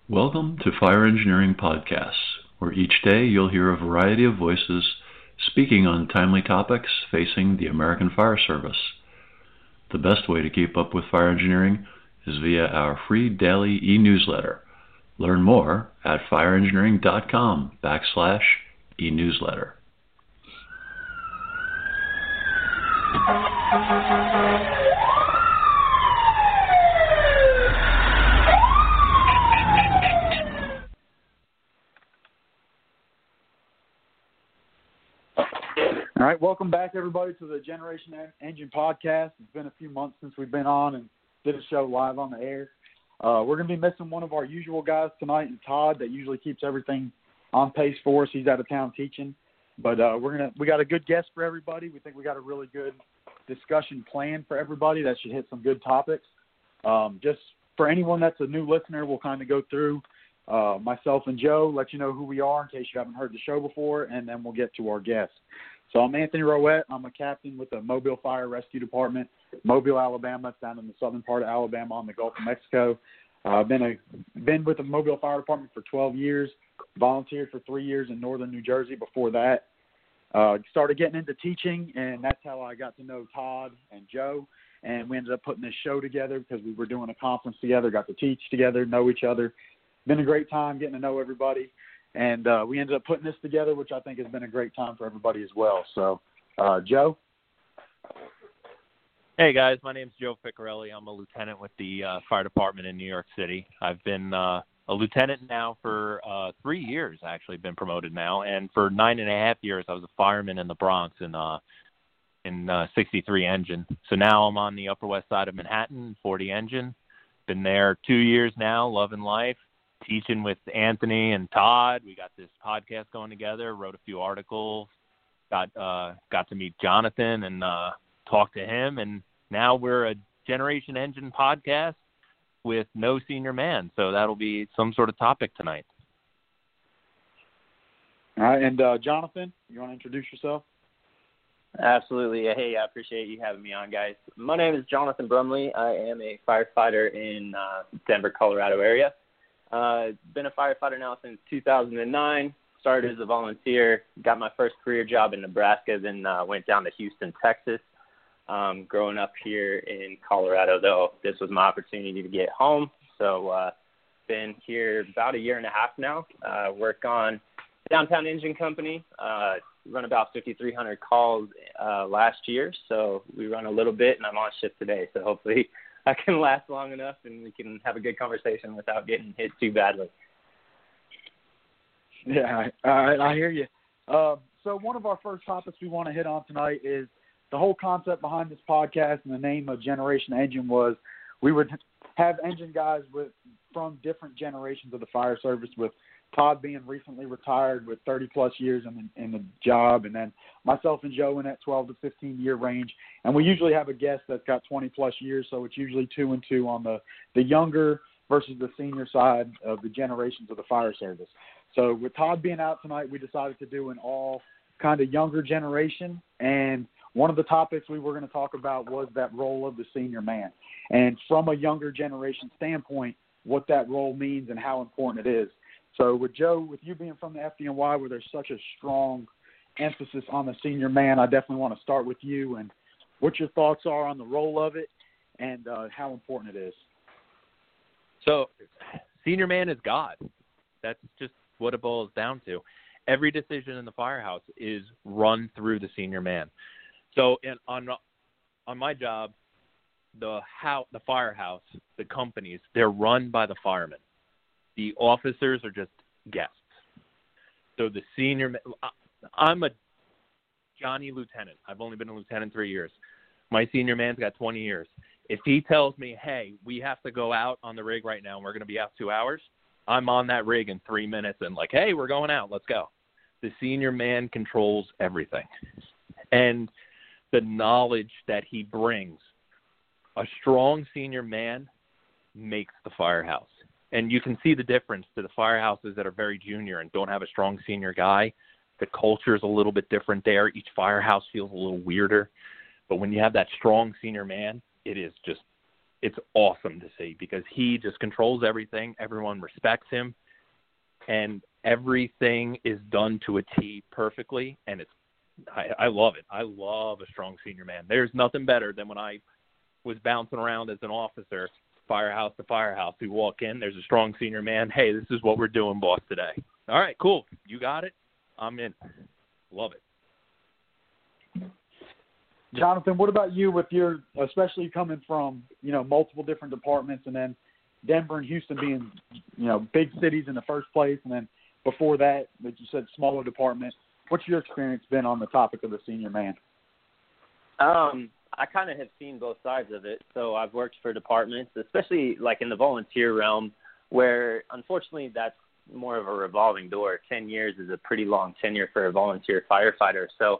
Welcome to Fire Engineering Podcasts, where each day you'll hear a variety of voices speaking on timely topics facing the American Fire Service. The best way to keep up with fire engineering is via our free daily e-newsletter. Learn more at fireengineering.com/e-newsletter. All right, welcome back, everybody, to the Generation Engine Podcast. It's been a few months since we've been on and did a show live on the air. We're going to be missing one of our usual guys tonight, and Todd, that usually keeps everything on pace for us. He's out of town teaching. But we got a good guest for everybody. We think we got a really good discussion planned for everybody that should hit some good topics. Just for anyone that's a new listener, we'll kind of go through myself and Joe, let you know who we are in case you haven't heard the show before, and then we'll get to our guests. So I'm Anthony Rowett. I'm a captain with the Mobile Fire Rescue Department, Mobile, Alabama. It's down in the southern part of Alabama on the Gulf of Mexico. I've been with the Mobile Fire Department for 12 years, volunteered for 3 years in northern New Jersey before that. Started getting into teaching, and that's how I got to know Todd and Joe. And we ended up putting this show together because we were doing a conference together, got to teach together, know each other. Been a great time getting to know everybody. And we ended up putting this together, which I think has been a great time for everybody as well. So, Joe? Hey, guys. My name's Joe Ficarelli. I'm a lieutenant with the fire department in New York City. I've been a lieutenant now for 3 years, actually, been promoted now. And for 9.5 years, I was a fireman in the Bronx in 63 Engine. So now I'm on the Upper West Side of Manhattan, 40 Engine. Been there 2 years now, loving life. Teaching with Anthony and Todd. We got this podcast going together, wrote a few articles, got to meet Jonathan and talk to him, and now we're a Generation Engine podcast with no senior man, so that'll be some sort of topic tonight. All right, and Jonathan, you want to introduce yourself? Absolutely. Hey, I appreciate you having me on, guys. My name is Jonathan Brumley. I am a firefighter in Denver, Colorado area. Been a firefighter now since 2009. Started as a volunteer, got my first career job in Nebraska, then went down to Houston, Texas. Growing up here in Colorado, though, this was my opportunity to get home. So been here about a year and a half now. Work on Downtown Engine Company. Run about 5,300 calls last year. So we run a little bit, and I'm on shift today. So hopefully I can last long enough and we can have a good conversation without getting hit too badly. Yeah, I hear you. So one of our first topics we want to hit on tonight is the whole concept behind this podcast, and the name of Generation Engine was we would have engine guys from different generations of the fire service, with Todd being recently retired with 30-plus years in the job, and then myself and Joe in that 12 to 15-year range. And we usually have a guest that's got 20-plus years, so it's usually 2 and 2 on the younger versus the senior side of the generations of the fire service. So with Todd being out tonight, we decided to do an all kind of younger generation, and one of the topics we were going to talk about was that role of the senior man. And from a younger generation standpoint, what that role means and how important it is. So with Joe, with you being from the FDNY, where there's such a strong emphasis on the senior man, I definitely want to start with you and what your thoughts are on the role of it and how important it is. So senior man is God. That's just what it boils down to. Every decision in the firehouse is run through the senior man. So on my job, the firehouse, the companies, they're run by the firemen. The officers are just guests. So the senior, I'm a Johnny lieutenant. I've only been a lieutenant 3 years. My senior man's got 20 years. If he tells me, hey, we have to go out on the rig right now and we're going to be out 2 hours, I'm on that rig in 3 minutes and like, hey, we're going out. Let's go. The senior man controls everything. And the knowledge that he brings, a strong senior man makes the firehouse. And you can see the difference to the firehouses that are very junior and don't have a strong senior guy. The culture is a little bit different there. Each firehouse feels a little weirder. But when you have that strong senior man, it's it's awesome to see because he just controls everything. Everyone respects him, and everything is done to a T perfectly, and I love it. I love a strong senior man. There's nothing better than when I was bouncing around as an officer, firehouse to firehouse. We walk in, there's a strong senior man. Hey, this is what we're doing, boss, today. All right, cool. You got it. I'm in. Love it. Jonathan, what about you with your, especially coming from, multiple different departments, and then Denver and Houston being, big cities in the first place, and then before that, like you said, smaller department. What's your experience been on the topic of the senior man? I kind of have seen both sides of it. So I've worked for departments, especially like in the volunteer realm, where unfortunately that's more of a revolving door. 10 years is a pretty long tenure for a volunteer firefighter. So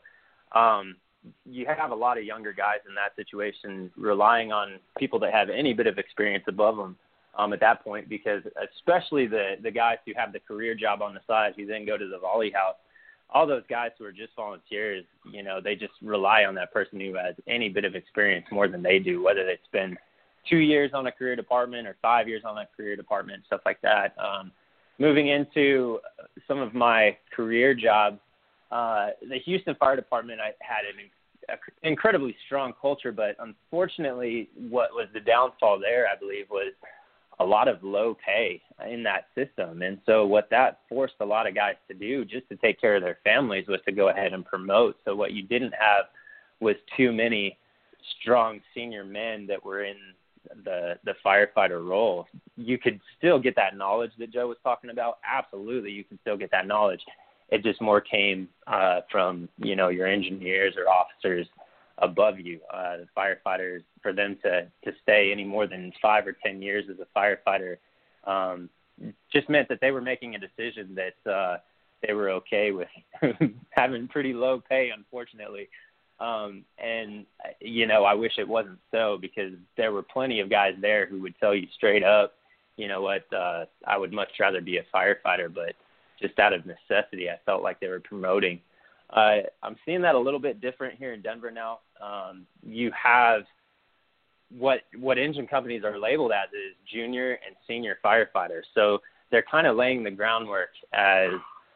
you have a lot of younger guys in that situation relying on people that have any bit of experience above them at that point, because especially the guys who have the career job on the side who then go to the volley house, all those guys who are just volunteers, they just rely on that person who has any bit of experience more than they do, whether it's been 2 years on a career department or 5 years on a career department, stuff like that. Moving into some of my career jobs, the Houston Fire Department, I had an incredibly strong culture, but unfortunately what was the downfall there, I believe, was a lot of low pay in that system. And so what that forced a lot of guys to do just to take care of their families was to go ahead and promote. So what you didn't have was too many strong senior men that were in the firefighter role. You could still get that knowledge that Joe was talking about. Absolutely, you can still get that knowledge. It just more came from, your engineers or officers above you. The firefighters, for them to stay any more than 5 or 10 years as a firefighter just meant that they were making a decision that they were okay with having pretty low pay, unfortunately. And, I wish it wasn't so, because there were plenty of guys there who would tell you straight up, I would much rather be a firefighter, but just out of necessity, I felt like they were promoting. I'm seeing that a little bit different here in Denver now. You have what engine companies are labeled as is junior and senior firefighters. So they're kind of laying the groundwork as,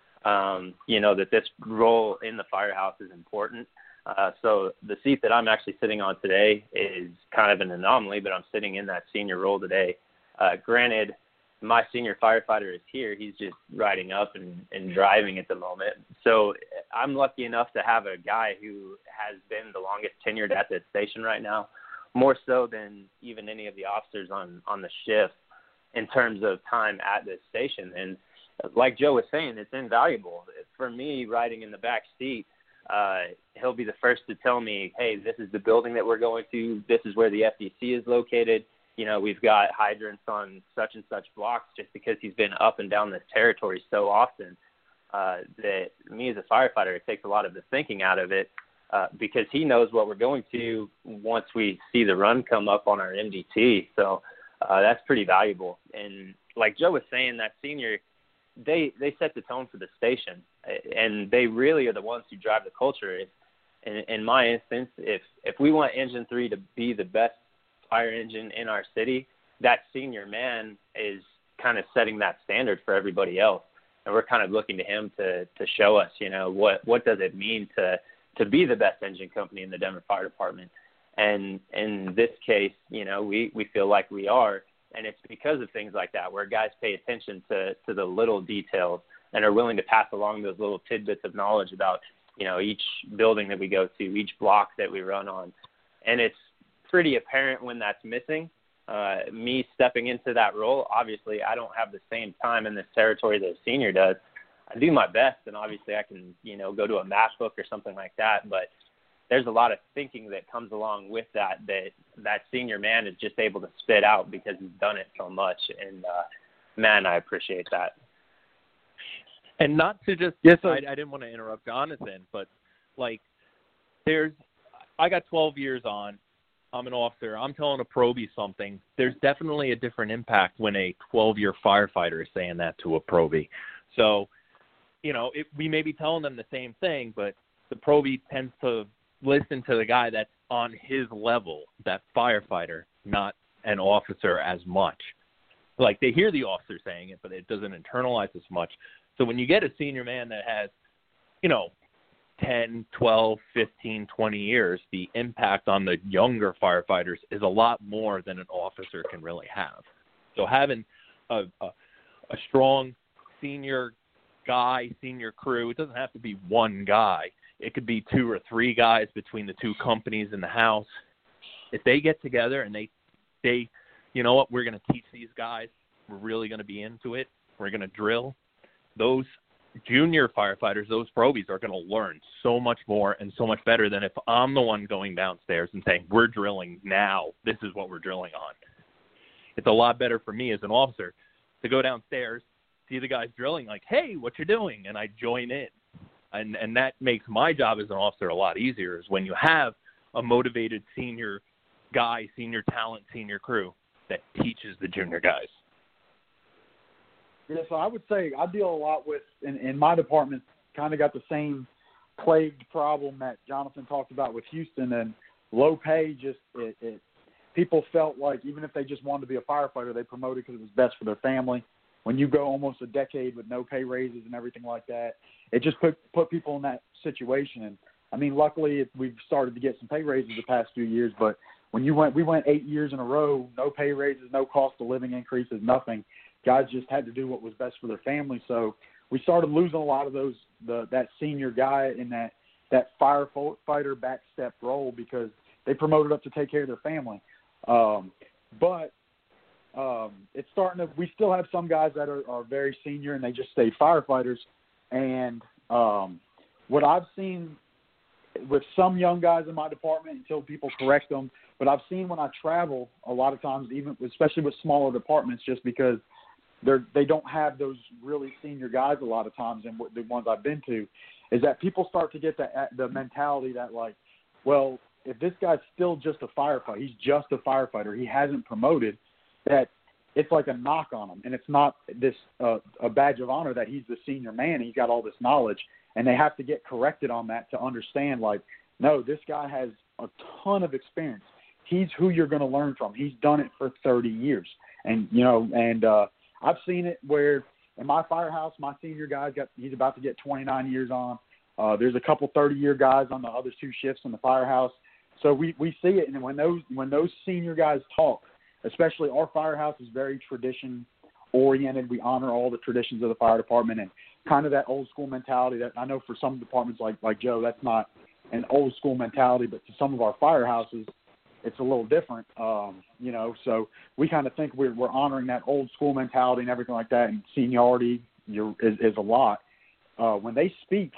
that this role in the firehouse is important. So the seat that I'm actually sitting on today is kind of an anomaly, but I'm sitting in that senior role today. Granted, my senior firefighter is here. He's just riding up and driving at the moment. So I'm lucky enough to have a guy who has been the longest tenured at this station right now, more so than even any of the officers on the shift in terms of time at this station. And like Joe was saying, it's invaluable. For me, riding in the back seat, he'll be the first to tell me, hey, this is the building that we're going to. This is where the FDC is located. We've got hydrants on such and such blocks, just because he's been up and down this territory so often that me as a firefighter, it takes a lot of the thinking out of it because he knows what we're going to once we see the run come up on our MDT. So that's pretty valuable. And like Joe was saying, that senior, they set the tone for the station, and they really are the ones who drive the culture. In my instance, if we want Engine 3 to be the best fire engine in our city, that senior man is kind of setting that standard for everybody else. And we're kind of looking to him to show us, what does it mean to be the best engine company in the Denver Fire Department. And in this case, we feel like we are. And it's because of things like that, where guys pay attention to the little details and are willing to pass along those little tidbits of knowledge about, each building that we go to, each block that we run on. And it's pretty apparent when that's missing. Me stepping into that role, obviously I don't have the same time in this territory that a senior does. I do my best, and obviously I can, go to a math book or something like that, but there's a lot of thinking that comes along with that senior man is just able to spit out because he's done it so much. And man, I appreciate that. And not to just, yes, I didn't want to interrupt Jonathan, but I got 12 years on. I'm an officer. I'm telling a probie something. There's definitely a different impact when a 12-year firefighter is saying that to a probie. So, we may be telling them the same thing, but the probie tends to listen to the guy that's on his level, that firefighter, not an officer as much. Like, they hear the officer saying it, but it doesn't internalize as much. So when you get a senior man that has, 10, 12, 15, 20 years, the impact on the younger firefighters is a lot more than an officer can really have. So having a strong senior guy, senior crew, it doesn't have to be one guy. It could be 2 or 3 guys between the 2 companies in the house. If they get together and they you know what, we're going to teach these guys, we're really going to be into it, we're going to drill, those junior firefighters, those probies are going to learn so much more and so much better than if I'm the one going downstairs and saying, we're drilling now, this is what we're drilling on. It's a lot better for me as an officer to go downstairs, see the guys drilling, like, hey, what you doing? And I join in. And that makes my job as an officer a lot easier, is when you have a motivated senior guy, senior talent, senior crew that teaches the junior guys. Yeah, so I would say I deal a lot with, in my department, kind of got the same plagued problem that Jonathan talked about with Houston, and low pay. Just people felt like even if they just wanted to be a firefighter, they promoted because it was best for their family. When you go almost a decade with no pay raises and everything like that, it just put people in that situation. And I mean, luckily we've started to get some pay raises the past few years, but when we went 8 years in a row, no pay raises, no cost of living increases, nothing. Guys just had to do what was best for their family. So we started losing a lot of that senior guy in that firefighter backstep role because they promoted up to take care of their family. But it's starting to, we still have some guys that are very senior and they just stay firefighters. And what I've seen with some young guys in my department, until people correct them, but I've seen when I travel a lot of times, even especially with smaller departments, just because they don't have those really senior guys a lot of times, and the ones I've been to, is that people start to get the mentality that, like, well, if this guy's still just a firefighter, he's just a firefighter, he hasn't promoted, that it's like a knock on him. And it's not this a badge of honor that he's the senior man, he's got all this knowledge, and they have to get corrected on that to understand, like, no, this guy has a ton of experience. He's who you're going to learn from. He's done it for 30 years. And, I've seen it where in my firehouse, my senior guy's he's about to get 29 years on. There's a couple 30-year guys on the other 2 shifts in the firehouse. So we see it. And when those senior guys talk, especially our firehouse is very tradition-oriented. We honor all the traditions of the fire department and kind of that old-school mentality that I know for some departments like Joe, that's not an old-school mentality, but to some of our firehouses, it's a little different, so we kind of think we're honoring that old school mentality and everything like that, and seniority is a lot. When they speak,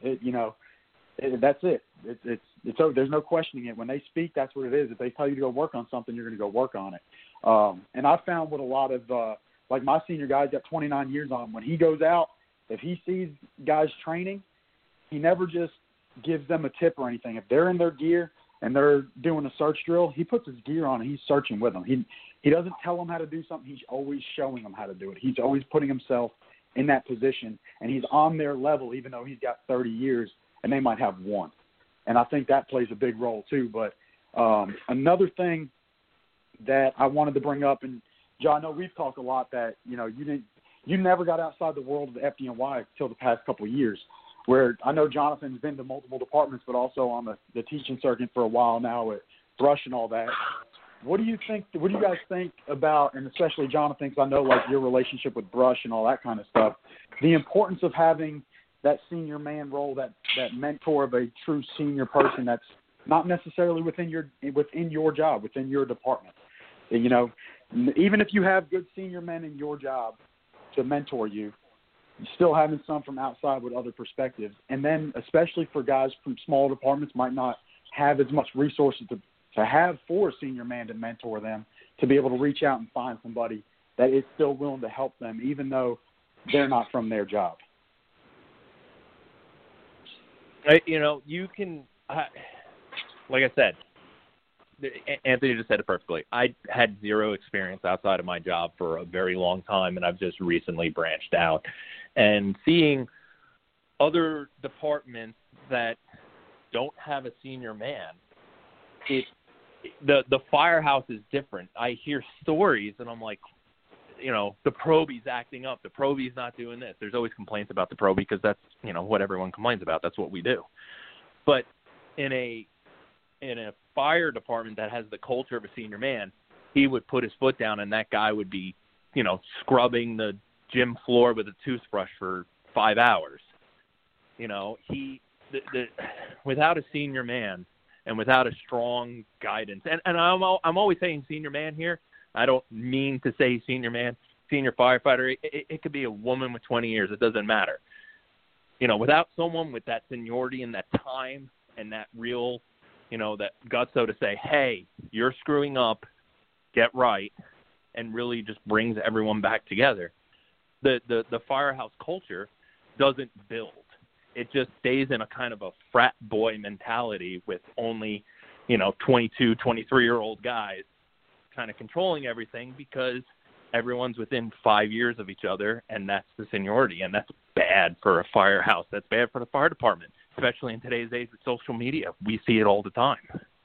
that's it. It's there's no questioning it. When they speak, that's what it is. If they tell you to go work on something, you're going to go work on it. And I found with a lot of, like my senior guy's got 29 years on. When he goes out, if he sees guys training, he never just gives them a tip or anything. If they're in their gear and they're doing a search drill, he puts his gear on and he's searching with them. He doesn't tell them how to do something. He's always showing them how to do it. He's always putting himself in that position, and he's on their level even though he's got 30 years and they might have 1. And I think that plays a big role too. But another thing that I wanted to bring up, and John, I know we've talked a lot that, you never got outside the world of the FDNY until the past couple of years, where I know Jonathan's been to multiple departments, but also on the teaching circuit for a while now at Brush and all that. What do you guys think about, and especially Jonathan, because I know like your relationship with Brush and all that kind of stuff, the importance of having that senior man role, that mentor of a true senior person that's not necessarily within your job, within your department. Even if you have good senior men in your job to mentor you, still having some from outside with other perspectives. And then especially for guys from small departments might not have as much resources to have for a senior man to mentor them, to be able to reach out and find somebody that is still willing to help them, even though they're not from their job. You can, like I said, Anthony just said it perfectly. I had zero experience outside of my job for a very long time, and I've just recently branched out. And seeing other departments that don't have a senior man, the firehouse is different. I hear stories, and I'm like, the Proby's acting up. The Proby's not doing this. There's always complaints about the Proby because that's, what everyone complains about. That's what we do. But in a fire department that has the culture of a senior man, he would put his foot down, and that guy would be, scrubbing the gym floor with a toothbrush for 5 hours. Without a senior man and without a strong guidance, and I'm always saying senior man here. I don't mean to say senior man, senior firefighter. It could be a woman with 20 years. It doesn't matter. Without someone with that seniority and that time and that real, that gusto to say, hey, you're screwing up, get right, and really just brings everyone back together. The firehouse culture doesn't build. It just stays in a kind of a frat boy mentality with only, 22, 23-year-old guys kind of controlling everything because everyone's within 5 years of each other, and that's the seniority, and that's bad for a firehouse. That's bad for the fire department, especially in today's age with social media. We see it all the time.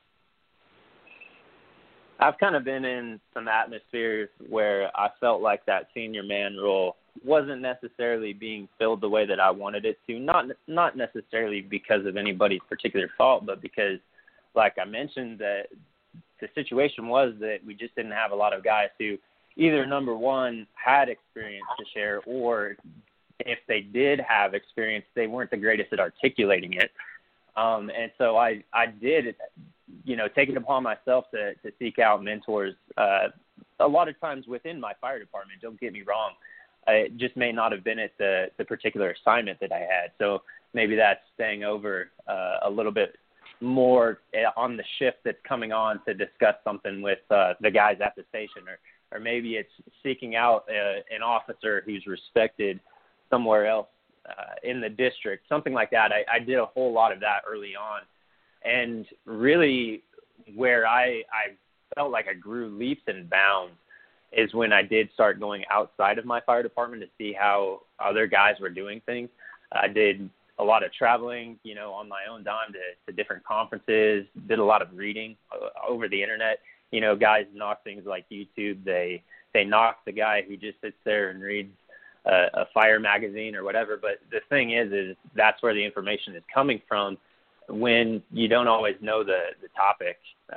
I've kind of been in some atmospheres where I felt like that senior man role wasn't necessarily being filled the way that I wanted it to, not necessarily because of anybody's particular fault, but because, like I mentioned, that the situation was that we just didn't have a lot of guys who either, number one, had experience to share, or if they did have experience, they weren't the greatest at articulating it. And so I did, take it upon myself to seek out mentors a lot of times within my fire department. Don't get me wrong. It just may not have been at the particular assignment that I had. So maybe that's staying over a little bit more on the shift that's coming on to discuss something with the guys at the station, or maybe it's seeking out an officer who's respected somewhere else in the district, something like that. I did a whole lot of that early on. And really where I felt like I grew leaps and bounds is when I did start going outside of my fire department to see how other guys were doing things. I did a lot of traveling, on my own dime to different conferences, did a lot of reading over the internet. Guys knock things like YouTube. They knock the guy who just sits there and reads a fire magazine or whatever. But the thing is that's where the information is coming from when you don't always know the topic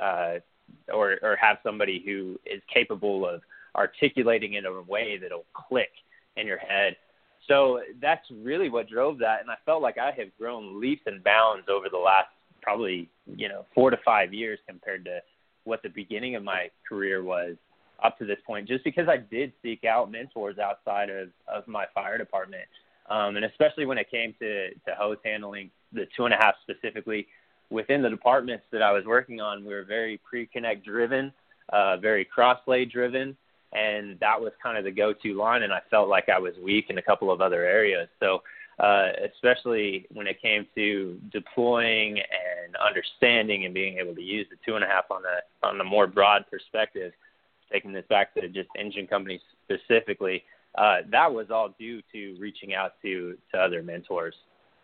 or have somebody who is capable of articulating it in a way that'll click in your head. So that's really what drove that. And I felt like I have grown leaps and bounds over the last probably, 4 to 5 years compared to what the beginning of my career was up to this point, just because I did seek out mentors outside of my fire department. And especially when it came to hose handling, the 2.5 specifically, within the departments that I was working on, we were very pre-connect driven, very cross-lay driven. And that was kind of the go-to line, and I felt like I was weak in a couple of other areas. So especially when it came to deploying and understanding and being able to use the 2.5 on the more broad perspective, taking this back to just engine companies specifically, that was all due to reaching out to other mentors.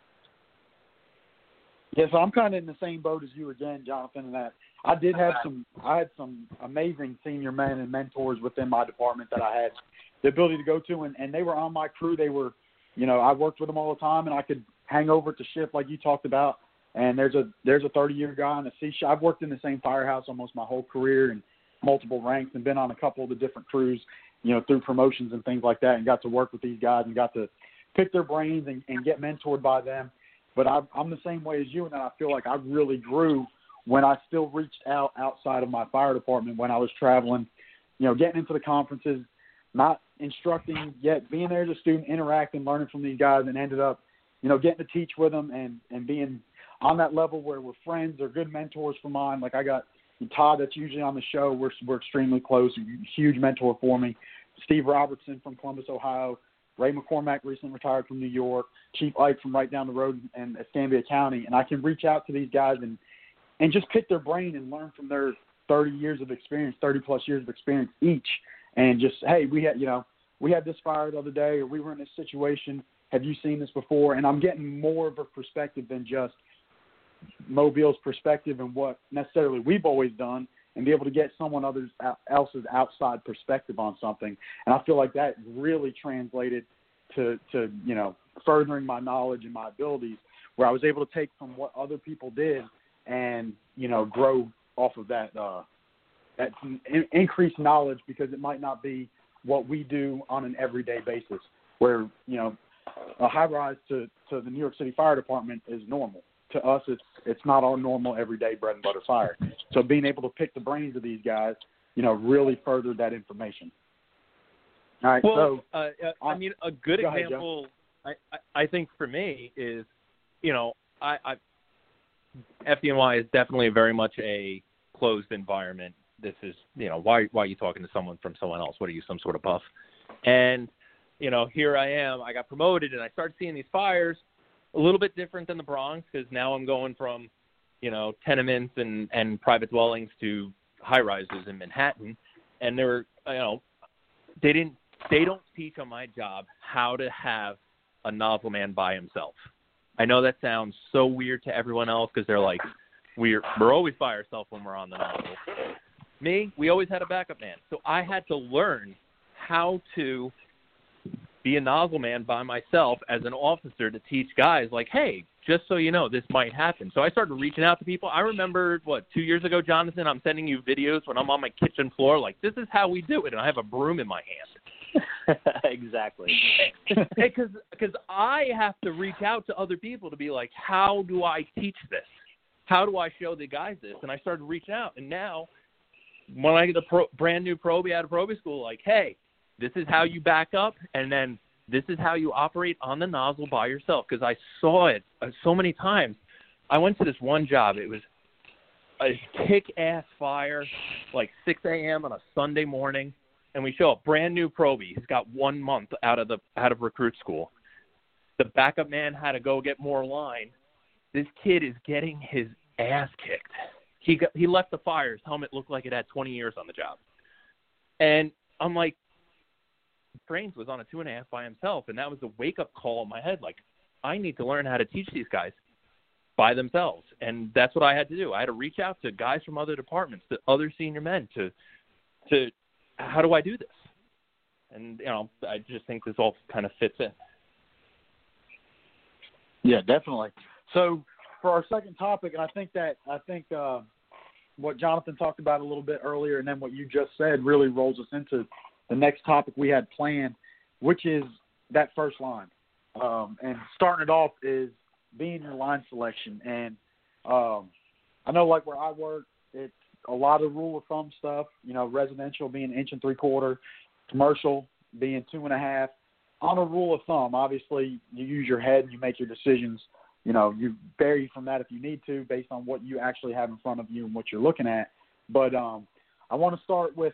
Yeah, so I'm kind of in the same boat as you again, Jonathan, in that I had some amazing senior men and mentors within my department that I had the ability to go to, and they were on my crew. They were, I worked with them all the time, and I could hang over at the shift like you talked about. And there's a 30-year guy in the C shop. I've worked in the same firehouse almost my whole career and multiple ranks, and been on a couple of the different crews, through promotions and things like that, and got to work with these guys and got to pick their brains and get mentored by them. But I'm the same way as you, and I feel like I really grew when I still reached out outside of my fire department when I was traveling, getting into the conferences, not instructing yet, being there as a student, interacting, learning from these guys, and ended up, getting to teach with them and being on that level where we're friends or good mentors for mine. Like I got Todd, that's usually on the show. We're extremely close, a huge mentor for me. Steve Robertson from Columbus, Ohio. Ray McCormack recently retired from New York. Chief Ike from right down the road in Escambia County. And I can reach out to these guys and just pick their brain and learn from their 30 years of experience, 30-plus years of experience each. And just, hey, we had this fire the other day, or we were in this situation. Have you seen this before? And I'm getting more of a perspective than just Mobile's perspective and what necessarily we've always done and be able to get someone else's outside perspective on something. And I feel like that really translated to furthering my knowledge and my abilities, where I was able to take from what other people did and, grow off of that increased knowledge, because it might not be what we do on an everyday basis, where, a high rise to the New York City Fire Department is normal. To us, it's not our normal everyday bread and butter fire. So being able to pick the brains of these guys, really furthered that information. All right. Well, a good go ahead, example, I think for me is, FDNY is definitely very much a closed environment. This is, why are you talking to someone from someone else? What are you, some sort of buff? And, here I am. I got promoted, and I started seeing these fires a little bit different than the Bronx, because now I'm going from, tenements and private dwellings to high-rises in Manhattan. And they're, they don't teach on my job how to have a nozzle man by himself. I know that sounds so weird to everyone else, because they're like, we're always by ourselves when we're on the nozzle. Me, we always had a backup man. So I had to learn how to be a nozzle man by myself as an officer, to teach guys like, hey, just so you know, this might happen. So I started reaching out to people. I remember, 2 years ago, Jonathan, I'm sending you videos when I'm on my kitchen floor, like, this is how we do it, and I have a broom in my hand. Exactly. Because I have to reach out to other people to be like, how do I teach this? How do I show the guys this? And I started reaching out. And now, when I get a brand new probie out of probie school, like, hey, this is how you back up, and then this is how you operate on the nozzle by yourself. Because I saw it so many times. I went to this one job. It was a kick-ass fire, like 6 a.m. on a Sunday morning. And we show a brand new probie. He's got 1 month out of recruit school. The backup man had to go get more line. This kid is getting his ass kicked. He left the fire. His helmet looked like it had 20 years on the job. And I'm like, Trains was on a 2.5 by himself, and that was a wake-up call in my head. Like, I need to learn how to teach these guys by themselves. And that's what I had to do. I had to reach out to guys from other departments, to other senior men, to how do I do this? And, I just think this all kind of fits in. Yeah, definitely. So for our second topic, and I think what Jonathan talked about a little bit earlier, and then what you just said, really rolls us into the next topic we had planned, which is that first line. And starting it off is being your line selection. And I know, like, where I work, it's a lot of rule of thumb stuff, residential being 1 3/4, commercial being 2.5. On a rule of thumb, obviously, you use your head and you make your decisions. You vary from that if you need to, based on what you actually have in front of you and what you're looking at. But I want to start with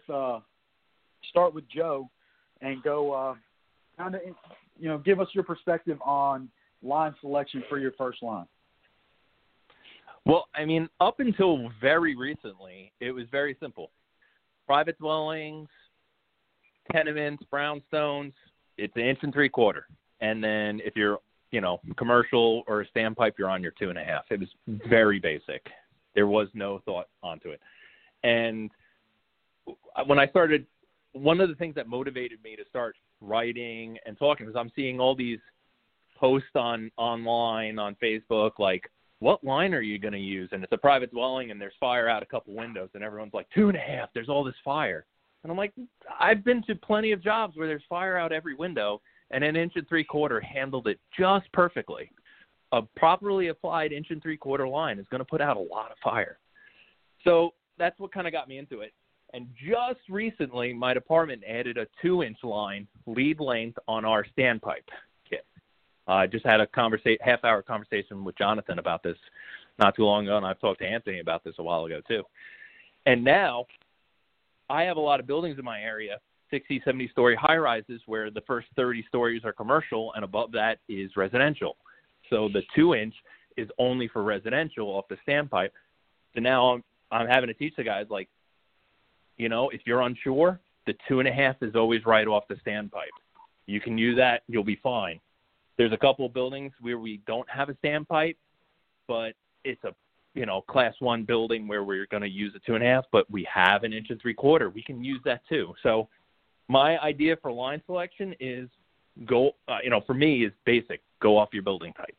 Joe and go kind of, give us your perspective on line selection for your first line. Well, I mean, up until very recently, it was very simple. Private dwellings, tenements, brownstones, it's 1 3/4. And then if you're, commercial or a standpipe, you're on your 2.5. It was very basic. There was no thought onto it. And when I started, one of the things that motivated me to start writing and talking was I'm seeing all these posts online on Facebook, like, what line are you going to use? And it's a private dwelling, and there's fire out a couple windows, and everyone's like, 2.5, there's all this fire. And I'm like, I've been to plenty of jobs where there's fire out every window, and an 1 3/4 handled it just perfectly. A properly applied 1 3/4 line is going to put out a lot of fire. So that's what kind of got me into it. And just recently, my department added a 2-inch line, lead length, on our standpipe kit. I just had a half-hour conversation with Jonathan about this not too long ago, and I've talked to Anthony about this a while ago too. And now I have a lot of buildings in my area, 60, 70-story high-rises, where the first 30 stories are commercial, and above that is residential. So the 2-inch is only for residential off the standpipe. So now I'm having to teach the guys, like, if you're unsure, the 2.5 is always right off the standpipe. You can use that. You'll be fine. There's a couple of buildings where we don't have a standpipe, but it's a class 1 building where we're going to use a 2.5, but we have an 1 3/4. We can use that too. So my idea for line selection is for me is basic. Go off your building type.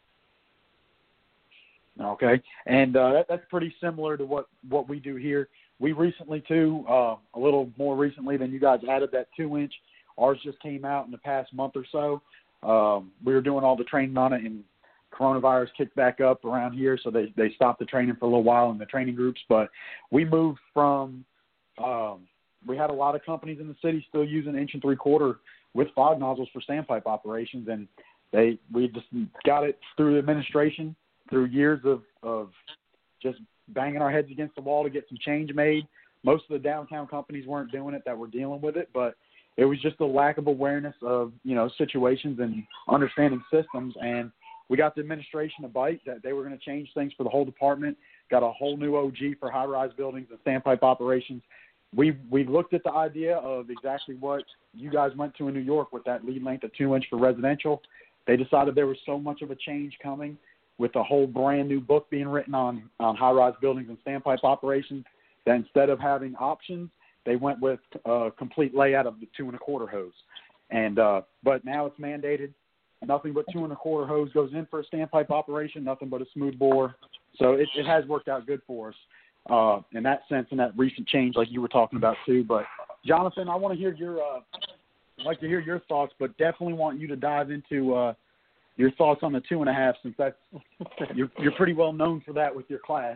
Okay, and that's pretty similar to what we do here. We recently, too, a little more recently than you guys, added that 2-inch. Ours just came out in the past month or so. We were doing all the training on it, and coronavirus kicked back up around here, so they stopped the training for a little while in the training groups. But we moved from we had a lot of companies in the city still using 1 3/4 with fog nozzles for standpipe operations, and we just got it through the administration, through years of just banging our heads against the wall to get some change made. Most of the downtown companies weren't doing it that were dealing with it, but it was just a lack of awareness of, situations and understanding systems. And we got the administration to bite that they were going to change things for the whole department, got a whole new OG for high-rise buildings and standpipe operations. We looked at the idea of exactly what you guys went to in New York with that lead length of 2-inch for residential. They decided there was so much of a change coming with a whole brand new book being written on high-rise buildings and standpipe operations, that instead of having options, they went with a complete layout of the 2 1/4 hose. And but now it's mandated. Nothing but 2 1/4 hose goes in for a standpipe operation, nothing but a smooth bore. So it has worked out good for us in that sense, in that recent change like you were talking about too. But Jonathan, I want to hear I'd like to hear your thoughts, but definitely want you to dive into your thoughts on the 2.5, since that's you're pretty well known for that with your class.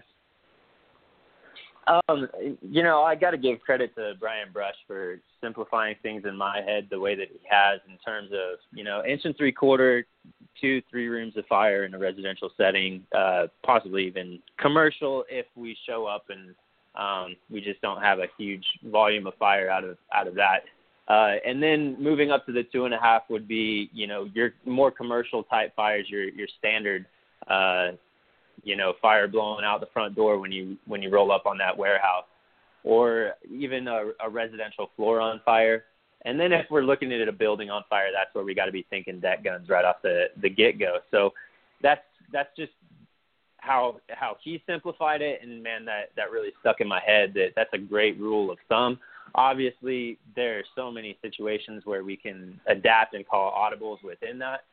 I got to give credit to Brian Brush for simplifying things in my head the way that he has, in terms of 1 3/4, 2-3 rooms of fire in a residential setting, possibly even commercial if we show up and we just don't have a huge volume of fire out of that. And then moving up to the 2.5 would be, your more commercial type fires, your standard, fire blowing out the front door when you roll up on that warehouse, or even a residential floor on fire. And then if we're looking at a building on fire, that's where we got to be thinking deck guns right off the get-go. So that's just how he simplified it, and man, that really stuck in my head. That's a great rule of thumb. Obviously, there are so many situations where we can adapt and call audibles within that,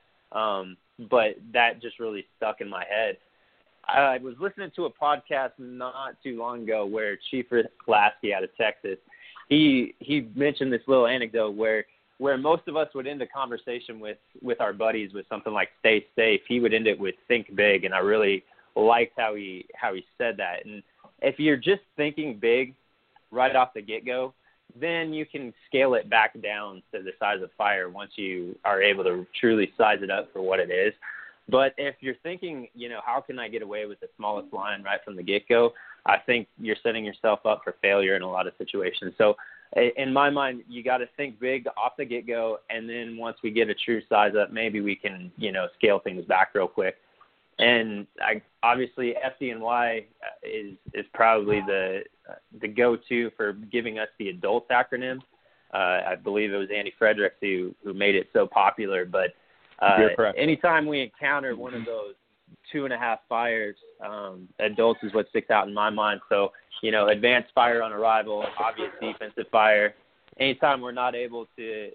but that just really stuck in my head. I was listening to a podcast not too long ago where Chief Lasky out of Texas, he mentioned this little anecdote where most of us would end the conversation with our buddies with something like "stay safe." He would end it with "think big," and I really liked how he said that. And if you're just thinking big right off the get-go, then you can scale it back down to the size of fire once you are able to truly size it up for what it is. But if you're thinking, how can I get away with the smallest line right from the get-go, I think you're setting yourself up for failure in a lot of situations. So in my mind, you got to think big off the get-go, and then once we get a true size up, maybe we can, scale things back real quick. And obviously FDNY is probably the go-to for giving us the adults acronym. I believe it was Andy Fredericks who made it so popular, but anytime we encounter one of those 2.5 fires, adults is what sticks out in my mind. So, advanced fire on arrival, obvious defensive fire. Anytime we're not able to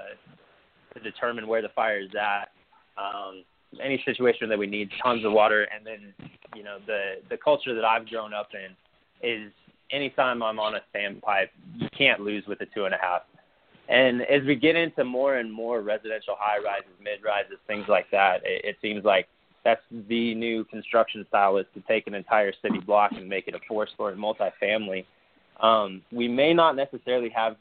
determine where the fire is at, any situation that we need tons of water. And then, the culture that I've grown up in is anytime I'm on a standpipe, you can't lose with a 2.5. And as we get into more and more residential high-rises, mid-rises, things like that, it seems like that's the new construction style, is to take an entire city block and make it a 4-story multifamily. We may not necessarily have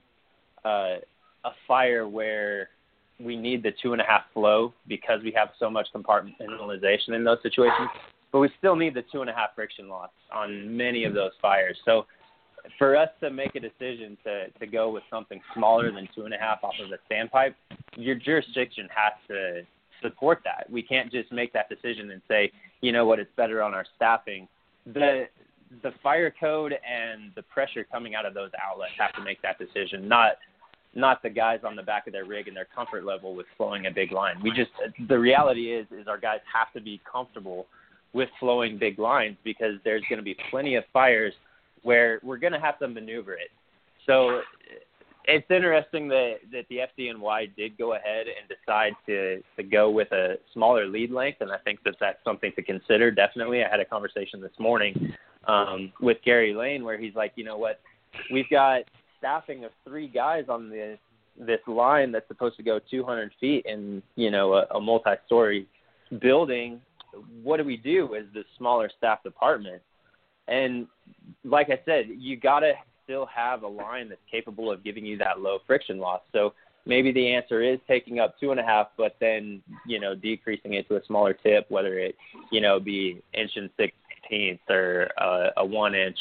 a fire where we need the 2.5 flow because we have so much compartmentalization in those situations, but we still need the 2.5 friction loss on many of those fires. So for us to make a decision to go with something smaller than 2.5 off of the standpipe, your jurisdiction has to support that. We can't just make that decision and say, it's better on our staffing. The fire code and the pressure coming out of those outlets have to make that decision, not the guys on the back of their rig and their comfort level with flowing a big line. The reality is our guys have to be comfortable with flowing big lines, because there's going to be plenty of fires where we're going to have to maneuver it. So it's interesting that the FDNY did go ahead and decide to go with a smaller lead length, and I think that that's something to consider, definitely. I had a conversation this morning with Gary Lane where he's like, you know what, we've got staffing of 3 guys on this line that's supposed to go 200 feet in, you know, a multi-story building. What do we do as the smaller staff department? And like I said, you got to still have a line that's capable of giving you that low friction loss. So maybe the answer is taking up 2.5, but then, you know, decreasing it to a smaller tip, whether it, you know, be 1 16th or a 1 inch,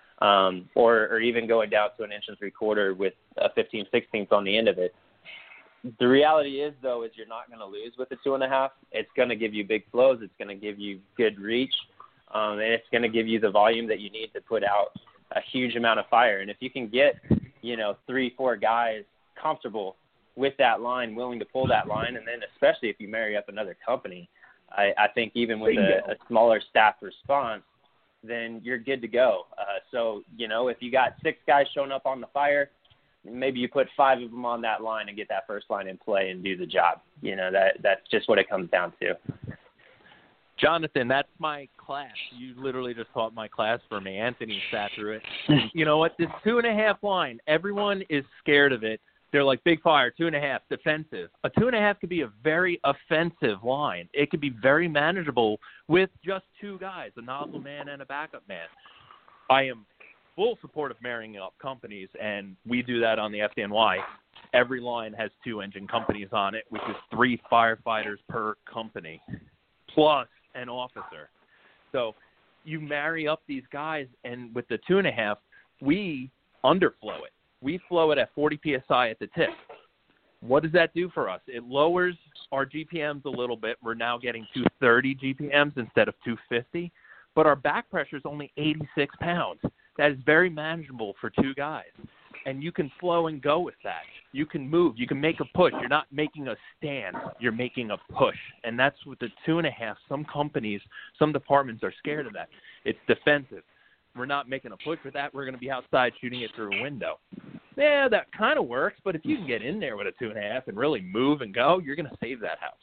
or even going down to 1 3/4 with a 15/16 on the end of it. The reality is, though, is you're not going to lose with the 2.5. It's going to give you big flows. It's going to give you good reach, and it's going to give you the volume that you need to put out a huge amount of fire. And if you can get, you know, 3-4 guys comfortable with that line, willing to pull that line, and then especially if you marry up another company, I think even with a smaller staff response, then you're good to go. So, you know, if you got 6 guys showing up on the fire, maybe you put 5 of them on that line and get that first line in play and do the job. You know, that's just what it comes down to. Jonathan, that's my class. You literally just taught my class for me. Anthony sat through it. You know what? This 2.5 line, everyone is scared of it. They're like, big fire, 2.5, defensive. A 2.5 could be a very offensive line. It could be very manageable with just 2 guys, a nozzle man and a backup man. I am full support of marrying up companies, and we do that on the FDNY. Every line has 2 engine companies on it, which is 3 firefighters per company, plus an officer. So you marry up these guys, and with the 2.5, we underflow it. We flow it at 40 PSI at the tip. What does that do for us? It lowers our GPMs a little bit. We're now getting 230 GPMs instead of 250, but our back pressure is only 86 pounds. That is very manageable for 2 guys, and you can flow and go with that. You can move. You can make a push. You're not making a stand. You're making a push, and that's with the 2.5. Some companies, some departments are scared of that. It's defensive. We're not making a push with that. We're going to be outside shooting it through a window. Yeah, that kind of works, but if you can get in there with a 2.5 and really move and go, you're going to save that house.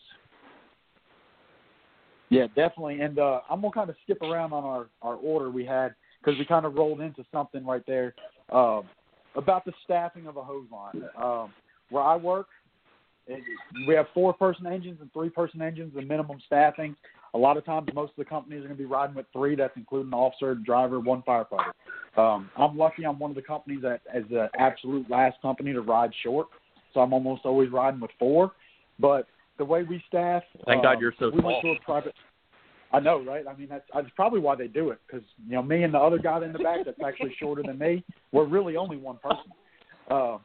Yeah, definitely. And I'm going to kind of skip around on our order we had, because we kind of rolled into something right there about the staffing of a hose line. Where I work, we have 4-person engines and 3-person engines, the minimum staffing. A lot of times, most of the companies are going to be riding with 3. That's including an officer, driver, 1 firefighter. I'm lucky. I'm one of the companies that is the absolute last company to ride short, so I'm almost always riding with 4. But the way we staff, thank God you're so small. Went to a private. I know, right? I mean, that's probably why they do it, because, you know, me and the other guy in the back that's actually shorter than me, we're really only 1 person.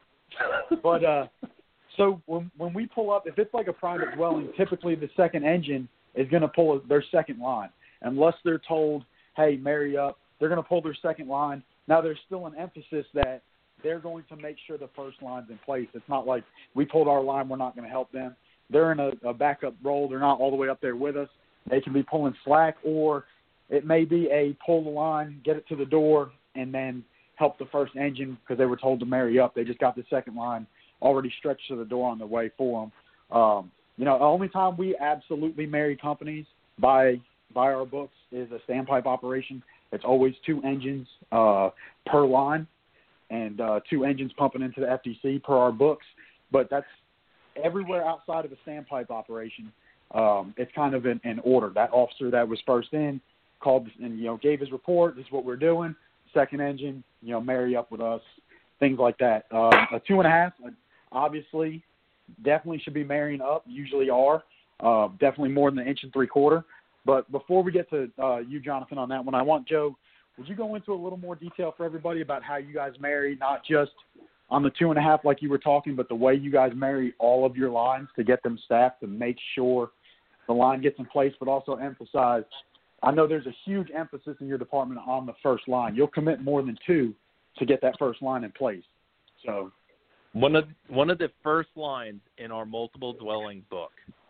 So when we pull up, if it's like a private dwelling, typically the second engine is going to pull their second line. Unless they're told, hey, marry up, they're going to pull their second line. Now, there's still an emphasis that they're going to make sure the first line's in place. It's not like we pulled our line, we're not going to help them. They're in a backup role. They're not all the way up there with us. They can be pulling slack, or it may be a pull the line, get it to the door, and then help the first engine because they were told to marry up. They just got the second line already stretched to the door on the way for them. You know, the only time we absolutely marry companies by our books is a standpipe operation. It's always 2 engines per line and 2 engines pumping into the FDC per our books. But that's everywhere outside of a standpipe operation. It's kind of in order. That officer that was first in called and, you know, gave his report. This is what we're doing. Second engine, you know, marry up with us, things like that. A 2.5, obviously, definitely should be marrying up, usually are, definitely more than 1 3/4. But before we get to you, Jonathan, on that one, I want Joe, would you go into a little more detail for everybody about how you guys marry, not just on the 2.5 like you were talking, but the way you guys marry all of your lines to get them staffed to make sure the line gets in place, but also emphasize, I know there's a huge emphasis in your department on the first line. You'll commit more than 2 to get that first line in place. So One of the first lines in our multiple dwelling book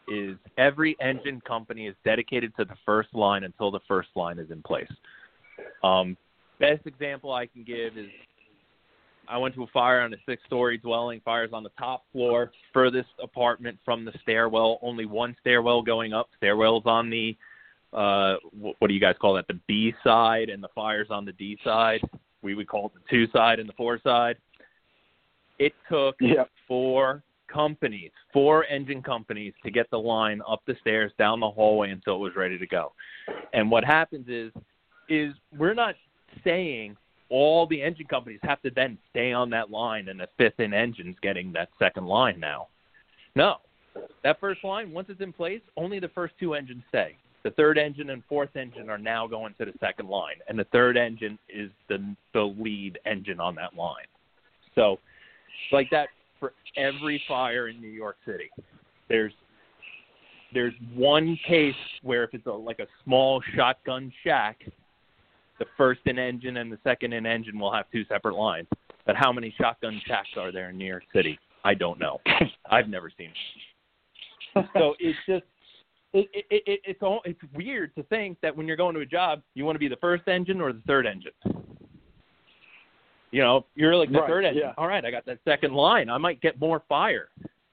is every engine company is dedicated to the first line until the first line is in place. Best example I can give is I went to a fire on a 6-story dwelling. Fire's on the top floor, furthest apartment from the stairwell, only one stairwell going up. Stairwell's on the, what do you guys call that, the B side, and the fire's on the D side. We would call it the 2 side and the 4 side. It took 4 engine companies to get the line up the stairs, down the hallway until it was ready to go. And what happens is we're not saying all the engine companies have to then stay on that line and the 5th in engine's getting that second line now. No. That first line, once it's in place, only the first 2 engines stay. The 3rd engine and 4th engine are now going to the second line, and the 3rd engine is the lead engine on that line. So it's like that for every fire in New York City. There's one case where if it's like a small shotgun shack, the 1st in engine and the 2nd in engine will have 2 separate lines. But how many shotgun shacks are there in New York City? I don't know. I've never seen it. So it's just it's weird to think that when you're going to a job, you want to be the 1st engine or the 3rd engine. You know, you're like the 3rd engine. Yeah. All right, I got that second line. I might get more fire.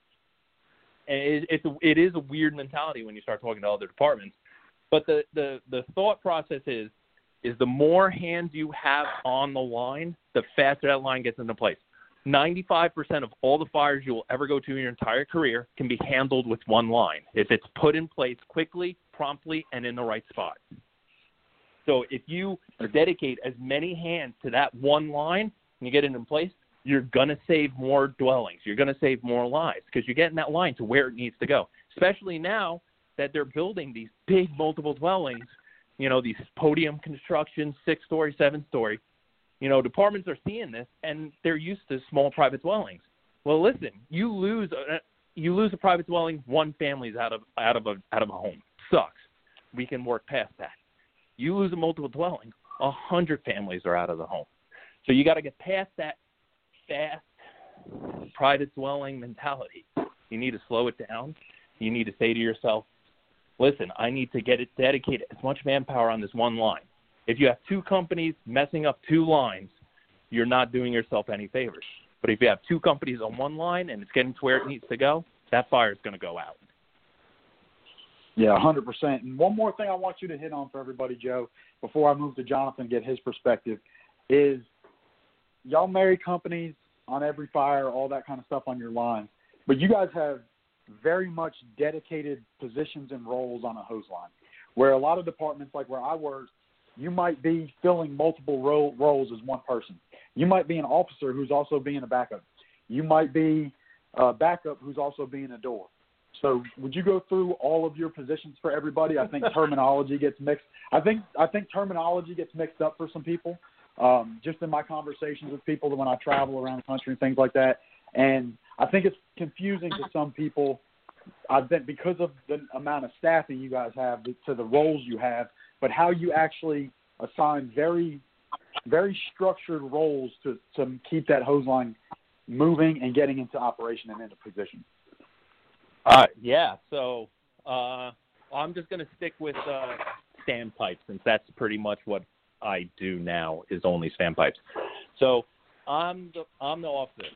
And it is a weird mentality when you start talking to other departments. But the thought process is the more hands you have on the line, the faster that line gets into place. 95% of all the fires you will ever go to in your entire career can be handled with one line if it's put in place quickly, promptly, and in the right spot. So if you dedicate as many hands to that one line and you get it in place, you're going to save more dwellings. You're going to save more lives because you're getting that line to where it needs to go, especially now that they're building these big multiple dwellings, you know, these podium constructions, 6-story, 7-story. You know, departments are seeing this, and they're used to small private dwellings. Well, listen, you lose a private dwelling, one family's out of a home. Sucks. We can work past that. You lose a multiple dwelling, 100 families are out of the home. So you got to get past that fast private dwelling mentality. You need to slow it down. You need to say to yourself, listen, I need to get it dedicated as much manpower on this one line. If you have 2 companies messing up 2 lines, you're not doing yourself any favors. But if you have 2 companies on one line and it's getting to where it needs to go, that fire is going to go out. Yeah, 100%. And one more thing I want you to hit on for everybody, Joe, before I move to Jonathan and get his perspective, is y'all marry companies on every fire, all that kind of stuff on your line. But you guys have very much dedicated positions and roles on a hose line, where a lot of departments, like where I work, you might be filling multiple roles as one person. You might be an officer who's also being a backup. You might be a backup who's also being a door. So would you go through all of your positions for everybody? I think terminology gets mixed. I think terminology gets mixed up for some people, just in my conversations with people when I travel around the country and things like that. And I think it's confusing to some people. I think because of the amount of staffing you guys have to the roles you have, but how you actually assign very, very structured roles to keep that hose line moving and getting into operation and into position. Yeah, so I'm just going to stick with standpipes, since that's pretty much what I do now, is only standpipes. So I'm the officer.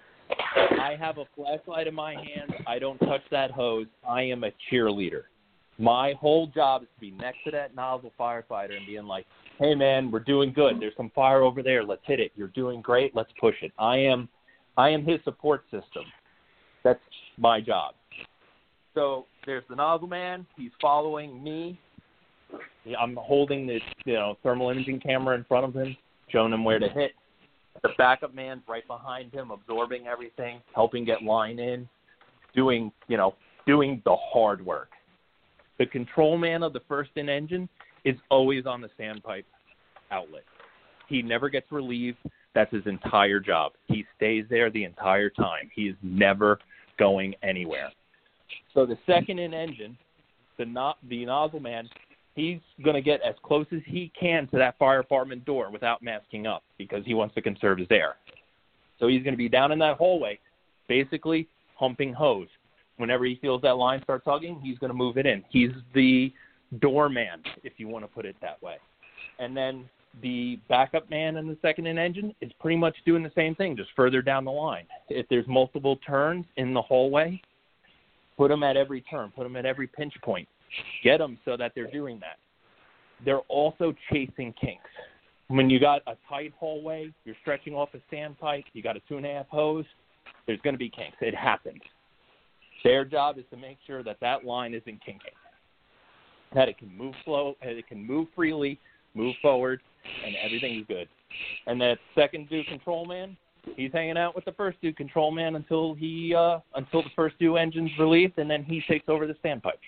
I have a flashlight in my hand. I don't touch that hose. I am a cheerleader. My whole job is to be next to that nozzle firefighter and being like, hey, man, we're doing good. There's some fire over there. Let's hit it. You're doing great. Let's push it. I am his support system. That's my job. So there's the nozzle man. He's following me. I'm holding the thermal imaging camera in front of him, showing him where to hit. The backup man's right behind him, absorbing everything, helping get line in, doing the hard work. The control man of the first in engine is always on the standpipe outlet. He never gets relieved. That's his entire job. He stays there the entire time. He is never going anywhere. So the second in engine, the nozzle man, he's going to get as close as he can to that fire department door without masking up because he wants to conserve his air. So he's going to be down in that hallway, basically humping hose. Whenever he feels that line start tugging, he's going to move it in. He's the doorman, if you want to put it that way. And then the backup man in the second-in engine is pretty much doing the same thing, just further down the line. If there's multiple turns in the hallway, put them at every turn, put them at every pinch point. Get them so that they're doing that. They're also chasing kinks. When you got a tight hallway, you're stretching off a standpipe, you got a 2.5 hose, there's going to be kinks. It happens. Their job is to make sure that that line isn't kinking, that it can move it can move freely, move forward, and everything is good. And that second due control man, he's hanging out with the first due control man until the first due engine's relieved, and then he takes over the standpipe.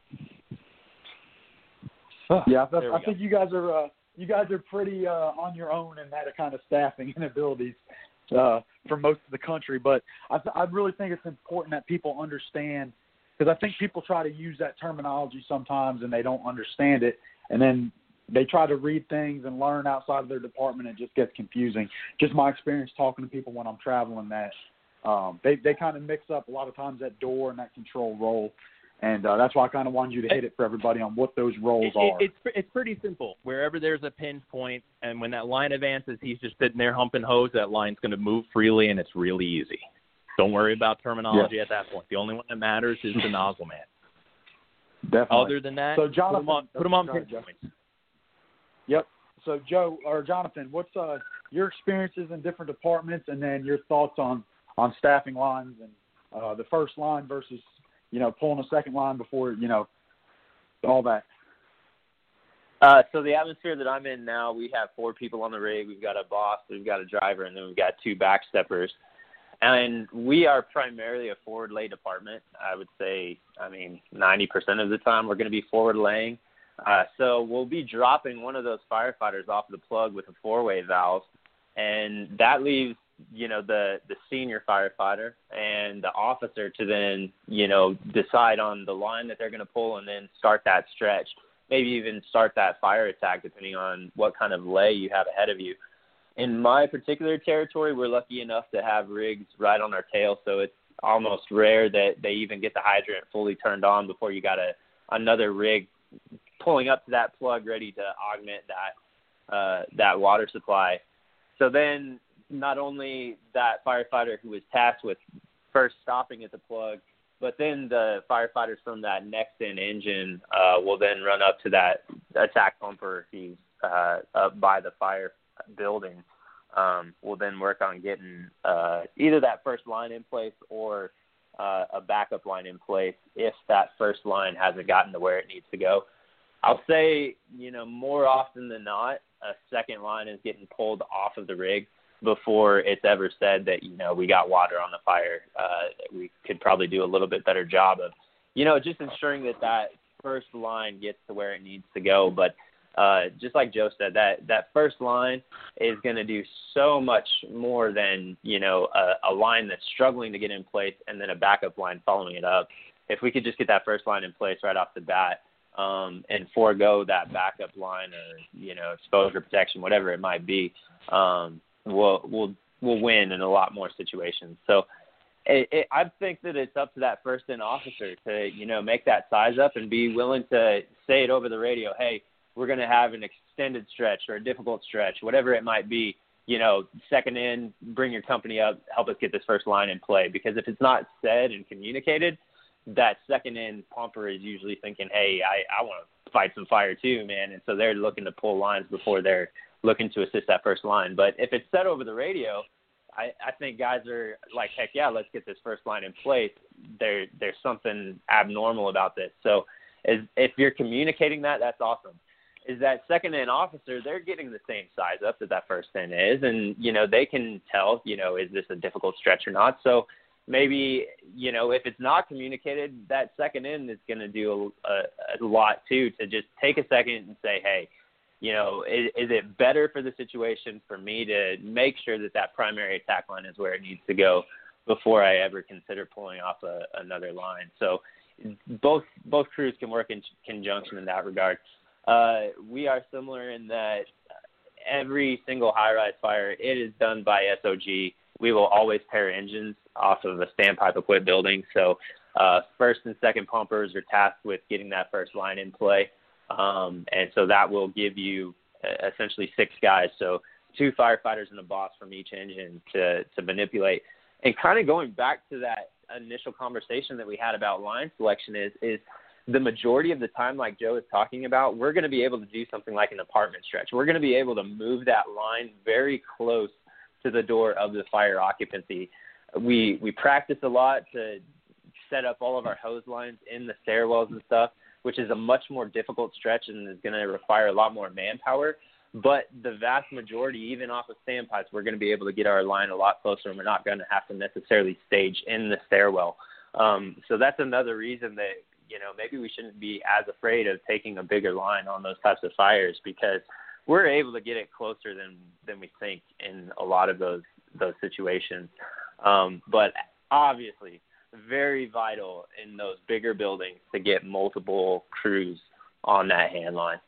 Yeah, I think you guys are pretty on your own in that kind of staffing and abilities for most of the country. But I really think it's important that people understand, because I think people try to use that terminology sometimes and they don't understand it, and then they try to read things and learn outside of their department. And it just gets confusing. Just my experience talking to people when I'm traveling, that they kind of mix up a lot of times that door and that control role. And that's why I kind of wanted you to hit it for everybody on what those roles are. It's pretty simple. Wherever there's a pinch point, and when that line advances, he's just sitting there humping hose, that line's going to move freely, and it's really easy. Don't worry about terminology at that point. The only one that matters is the nozzle man. Definitely. Other than that, so Jonathan, put them on pinch points. Yep. So Jonathan, what's your experiences in different departments, and then your thoughts on staffing lines and the first line versus pulling a second line before, all that? So the atmosphere that I'm in now, we have 4 people on the rig. We've got a boss, we've got a driver, and then we've got 2 backsteppers. And we are primarily a forward lay department. I would say, 90% of the time we're going to be forward laying. So we'll be dropping one of those firefighters off the plug with a 4-way valve, and that leaves the senior firefighter and the officer to then, decide on the line that they're going to pull and then start that stretch, maybe even start that fire attack depending on what kind of lay you have ahead of you. In my particular territory, we're lucky enough to have rigs right on our tail, so it's almost rare that they even get the hydrant fully turned on before you got another rig pulling up to that plug ready to augment that water supply. So then not only that firefighter who was tasked with first stopping at the plug, but then the firefighters from that next in engine will then run up to that attack pumper. He's up by the fire building. We'll then work on getting either that first line in place or a backup line in place if that first line hasn't gotten to where it needs to go. I'll say, more often than not, a second line is getting pulled off of the rig before it's ever said that, we got water on the fire. We could probably do a little bit better job of, just ensuring that first line gets to where it needs to go. But just like Joe said, that first line is going to do so much more than, a line that's struggling to get in place and then a backup line following it up. If we could just get that first line in place right off the bat, and forego that backup line or, exposure protection, whatever it might be, we'll win in a lot more situations. So I think that it's up to that first in officer to, make that size up and be willing to say it over the radio. Hey, we're going to have an extended stretch or a difficult stretch, whatever it might be, second in, bring your company up, help us get this first line in play. Because if it's not said and communicated, that second in pumper is usually thinking, hey, I want to fight some fire too, man. And so they're looking to pull lines before they're looking to assist that first line. But if it's said over the radio, I think guys are like, heck yeah, let's get this first line in place. There's something abnormal about this. So if you're communicating that, that's awesome. Is that second in officer, they're getting the same size up that first in is. And, they can tell, is this a difficult stretch or not? So maybe, if it's not communicated, that second in is going to do a lot too, to just take a second and say, hey, is it better for the situation for me to make sure that primary attack line is where it needs to go before I ever consider pulling off another line? So both crews can work in conjunction in that regard. We are similar in that every single high-rise fire, it is done by SOG. We will always pair engines off of a standpipe equipped building. So First and second pumpers are tasked with getting that first line in play. And so that will give you essentially 6 guys. So 2 firefighters and a boss from each engine to manipulate. And kind of going back to that initial conversation that we had about line selection is the majority of the time, like Joe is talking about, we're going to be able to do something like an apartment stretch. We're going to be able to move that line very close to the door of the fire occupancy. We practice a lot to set up all of our hose lines in the stairwells and stuff, which is a much more difficult stretch and is going to require a lot more manpower. But the vast majority, even off of standpipes, we're going to be able to get our line a lot closer, and we're not going to have to necessarily stage in the stairwell. So that's another reason that, maybe we shouldn't be as afraid of taking a bigger line on those types of fires, because we're able to get it closer than we think in a lot of those situations. But obviously, very vital in those bigger buildings to get multiple crews on that hand line.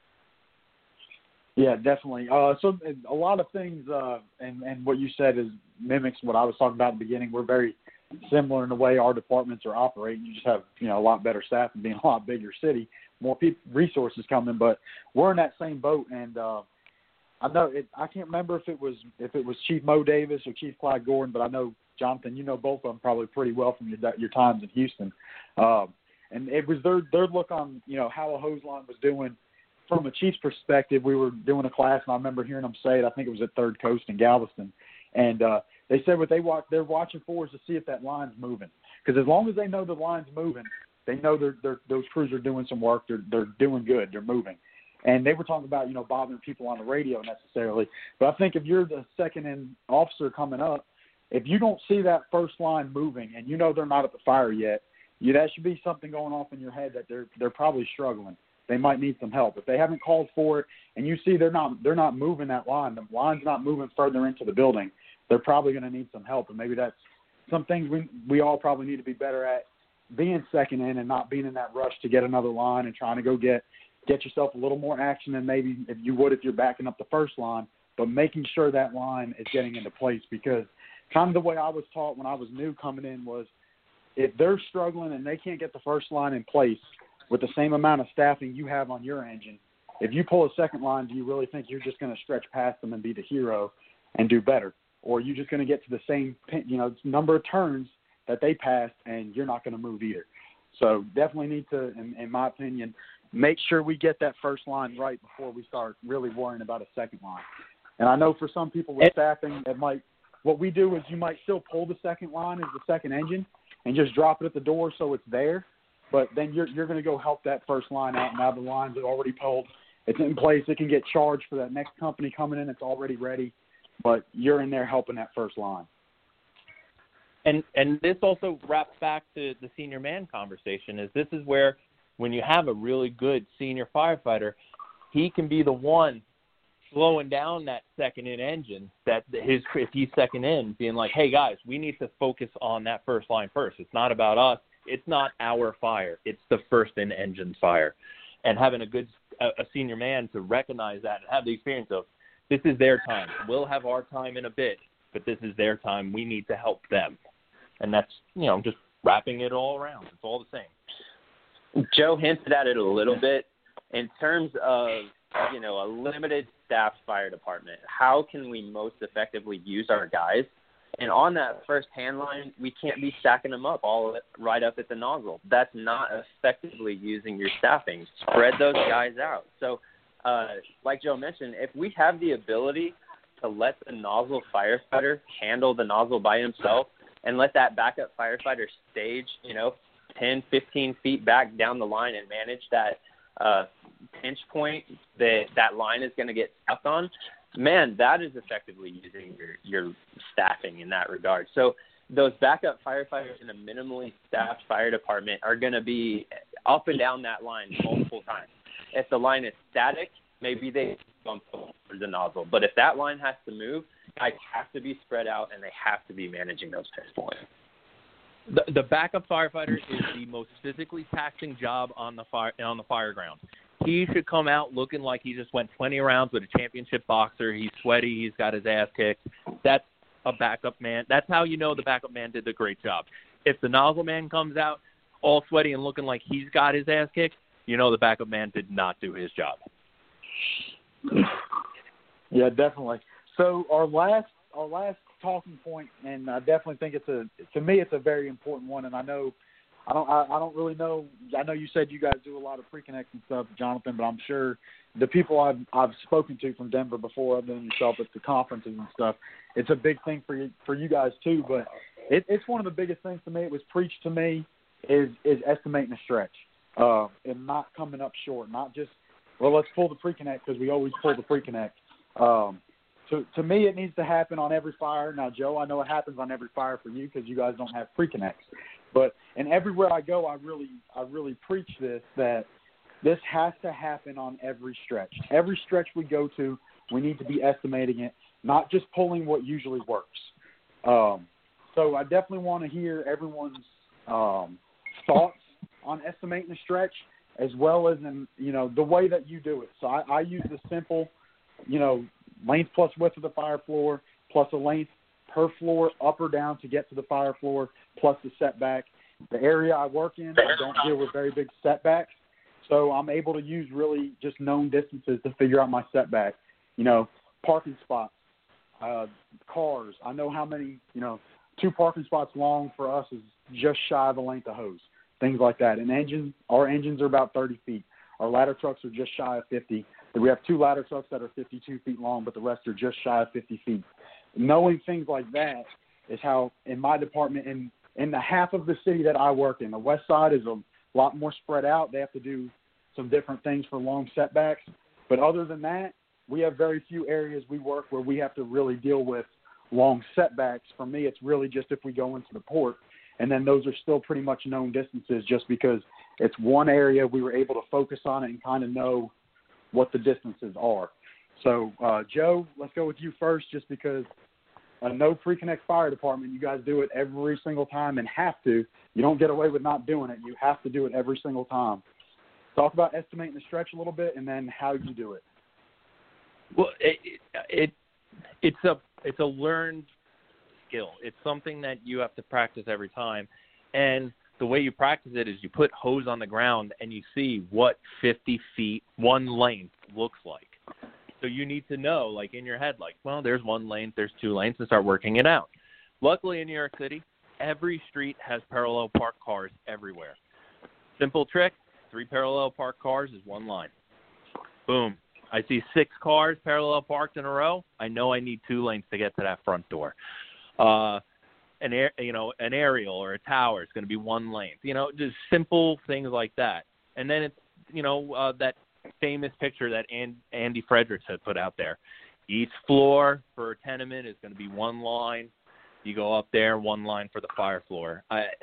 Yeah, definitely. So a lot of things, and what you said mimics what I was talking about at the beginning. We're very similar in the way our departments are operating. You just have, a lot better staff and being a lot bigger city, more resources coming, but we're in that same boat. And I know I can't remember if it was Chief Mo Davis or Chief Clyde Gordon, but I know, Jonathan, you know both of them probably pretty well from your times in Houston. And it was their look on, how a hose line was doing. From a Chiefs perspective, we were doing a class, and I remember hearing them say it. I think it was at Third Coast in Galveston. And they said what they're watching for is to see if that line's moving. Because as long as they know the line's moving, they know those crews are doing some work. They're doing good. They're moving. And they were talking about, bothering people on the radio necessarily. But I think if you're the second-in officer coming up, if you don't see that first line moving and they're not at the fire yet, that should be something going off in your head that they're probably struggling. They might need some help. If they haven't called for it and you see they're not moving that line, the line's not moving further into the building, they're probably going to need some help. And maybe that's some things we all probably need to be better at, being second in and not being in that rush to get another line and trying to go get yourself a little more action than maybe if you would if you're backing up the first line, but making sure that line is getting into place. Because kind of the way I was taught when I was new coming in was if they're struggling and they can't get the first line in place with the same amount of staffing you have on your engine, if you pull a second line, do you really think you're just going to stretch past them and be the hero and do better? Or are you just going to get to the same number of turns that they passed and you're not going to move either? So definitely need to, in my opinion, make sure we get that first line right before we start really worrying about a second line. And I know for some people with staffing, what we do is you might still pull the second line as the second engine and just drop it at the door so it's there. But then you're going to go help that first line out. Now the lines are already pulled. It's in place. It can get charged for that next company coming in. It's already ready. But you're in there helping that first line. And this also wraps back to the senior man conversation. This is where when you have a really good senior firefighter, he can be the one slowing down that second-in engine, if he's second in, being like, hey, guys, we need to focus on that first line first. It's not about us. It's not our fire. It's the first-in engine's fire. And having a senior man to recognize that and have the experience of, this is their time. We'll have our time in a bit, but this is their time. We need to help them. And that's, just wrapping it all around. It's all the same. Joe hinted at it a little bit. In terms of, a limited staff fire department, how can we most effectively use our guys? And on that first hand line, we can't be stacking them up right up at the nozzle. That's not effectively using your staffing. Spread those guys out. So, like Joe mentioned, if we have the ability to let the nozzle firefighter handle the nozzle by himself and let that backup firefighter stage, 10, 15 feet back down the line and manage that pinch point that line is going to get stuck on, man, that is effectively using your staffing in that regard. So those backup firefighters in a minimally staffed fire department are going to be up and down that line multiple times. If the line is static, maybe they bump towards the nozzle. But if that line has to move, guys have to be spread out and they have to be managing those pinch points. The backup firefighter is the most physically taxing job on the fire ground. He should come out looking like he just went 20 rounds with a championship boxer. He's sweaty. He's got his ass kicked. That's a backup man. That's how you know the backup man did a great job. If the nozzle man comes out all sweaty and looking like he's got his ass kicked, you know the backup man did not do his job. Yeah, definitely. So our last talking point, and I definitely think to me it's a very important one. And I don't really know. I know you said you guys do a lot of pre-connects and stuff, Jonathan, but I'm sure the people I've spoken to from Denver before, other than yourself at the conferences and stuff, it's a big thing for you guys too. But it's one of the biggest things to me. It was preached to me is estimating a stretch and not coming up short. Not just, well, let's pull the pre-connect because we always pull the pre-connect. To me, it needs to happen on every fire. Now, Joe, I know it happens on every fire for you because you guys don't have pre-connects. And everywhere I go, I really preach this, that this has to happen on every stretch. Every stretch we go to, we need to be estimating it, not just pulling what usually works. So I definitely want to hear everyone's thoughts on estimating the stretch, as well as in, the way that you do it. So I use the simple, length plus width of the fire floor plus a length per floor up or down to get to the fire floor plus the setback. The area I work in, I don't deal with very big setbacks, so I'm able to use really just known distances to figure out my setback. Parking spots, cars. I know how many, 2 parking spots long for us is just shy of the length of hose, things like that. And our engines are about 30 feet. Our ladder trucks are just shy of 50. We have 2 ladder trucks that are 52 feet long, but the rest are just shy of 50 feet. Knowing things like that is how, in my department, in the half of the city that I work in, the west side is a lot more spread out. They have to do some different things for long setbacks. But other than that, we have very few areas we work where we have to really deal with long setbacks. For me, it's really just if we go into the port, and then those are still pretty much known distances just because it's one area we were able to focus on it and kind of know what the distances are. So, Joe, let's go with you first just because I know Pre-Connect Fire Department, you guys do it every single time and have to. You don't get away with not doing it. You have to do it every single time. Talk about estimating the stretch a little bit and then how you do it. Well, it's a learned skill. It's something that you have to practice every time. And the way you practice it is you put hose on the ground and you see what 50 feet, one length looks like. So you need to know, like in your head, like, well, there's one lane, there's 2 lanes, and start working it out. Luckily in New York City, every street has parallel parked cars everywhere. Simple trick, 3 parallel parked cars is 1 line. Boom. I see 6 cars parallel parked in a row. I know I need 2 lanes to get to that front door. An aerial or a tower is going to be 1 lane. Just simple things like that. And then it's, that famous picture that Andy Fredericks had put out there. Each floor for a tenement is going to be 1 line. You go up there, 1 line for the fire floor.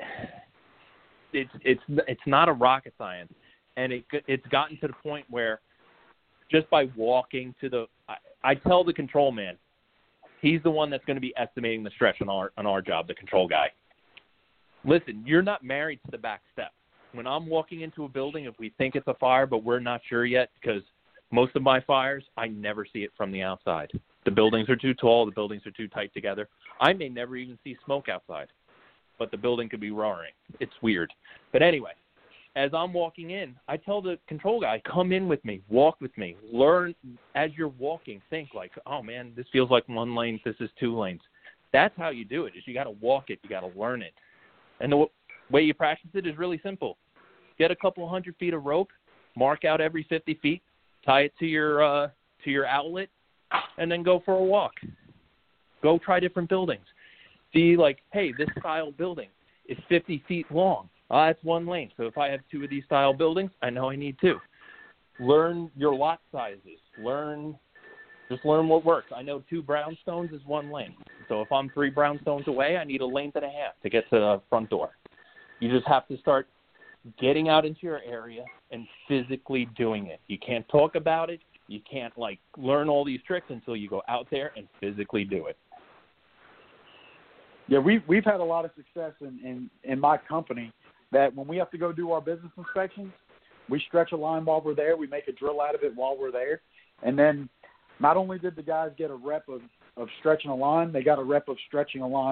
It's not a rocket science, and it's gotten to the point where just by walking to I tell the control man, he's the one that's going to be estimating the stretch on our job, the control guy. Listen, you're not married to the back step. When I'm walking into a building, if we think it's a fire, but we're not sure yet, because most of my fires, I never see it from the outside. The buildings are too tall. The buildings are too tight together. I may never even see smoke outside, but the building could be roaring. It's weird. But anyway, as I'm walking in, I tell the control guy, come in with me, walk with me, learn as you're walking. Think like, oh, man, this feels like 1 lane. This is 2 lanes. That's how you do it, is you got to walk it. You got to learn it. And the way you practice it is really simple. Get a couple 100 feet of rope, mark out every 50 feet, tie it to your outlet, and then go for a walk. Go try different buildings. See, like, hey, this style building is 50 feet long. That's 1 lane. So if I have 2 of these style buildings, I know I need 2. Learn your lot sizes. Just learn what works. I know 2 brownstones is 1 lane. So if I'm 3 brownstones away, I need a length and a half to get to the front door. You just have to start getting out into your area and physically doing it. You can't talk about it. You can't, learn all these tricks until you go out there and physically do it. Yeah, we've had a lot of success in my company that when we have to go do our business inspections, we stretch a line while we're there. We make a drill out of it while we're there. And then not only did the guys get a rep of stretching a line, they got a rep of stretching a line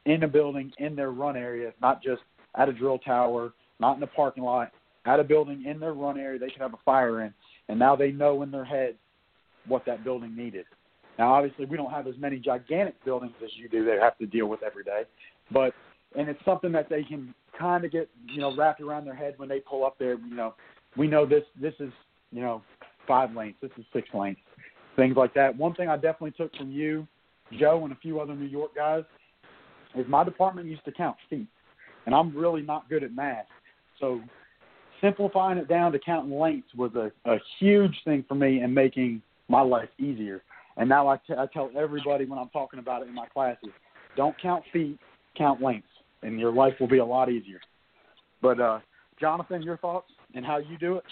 in a building in their run area, not just at a drill tower, not in a parking lot, at a building in their run area they could have a fire in. And now they know in their head what that building needed. Now, obviously, we don't have as many gigantic buildings as you do they have to deal with every day. And it's something that they can kind of get, wrapped around their head when they pull up there. We know this is, 5 lanes, this is 6 lanes, things like that. One thing I definitely took from you, Joe, and a few other New York guys is my department used to count feet, and I'm really not good at math. So simplifying it down to counting lengths was a huge thing for me and making my life easier. And now I tell everybody when I'm talking about it in my classes, don't count feet, count lengths, and your life will be a lot easier. But, Jonathan, your thoughts and how you do it?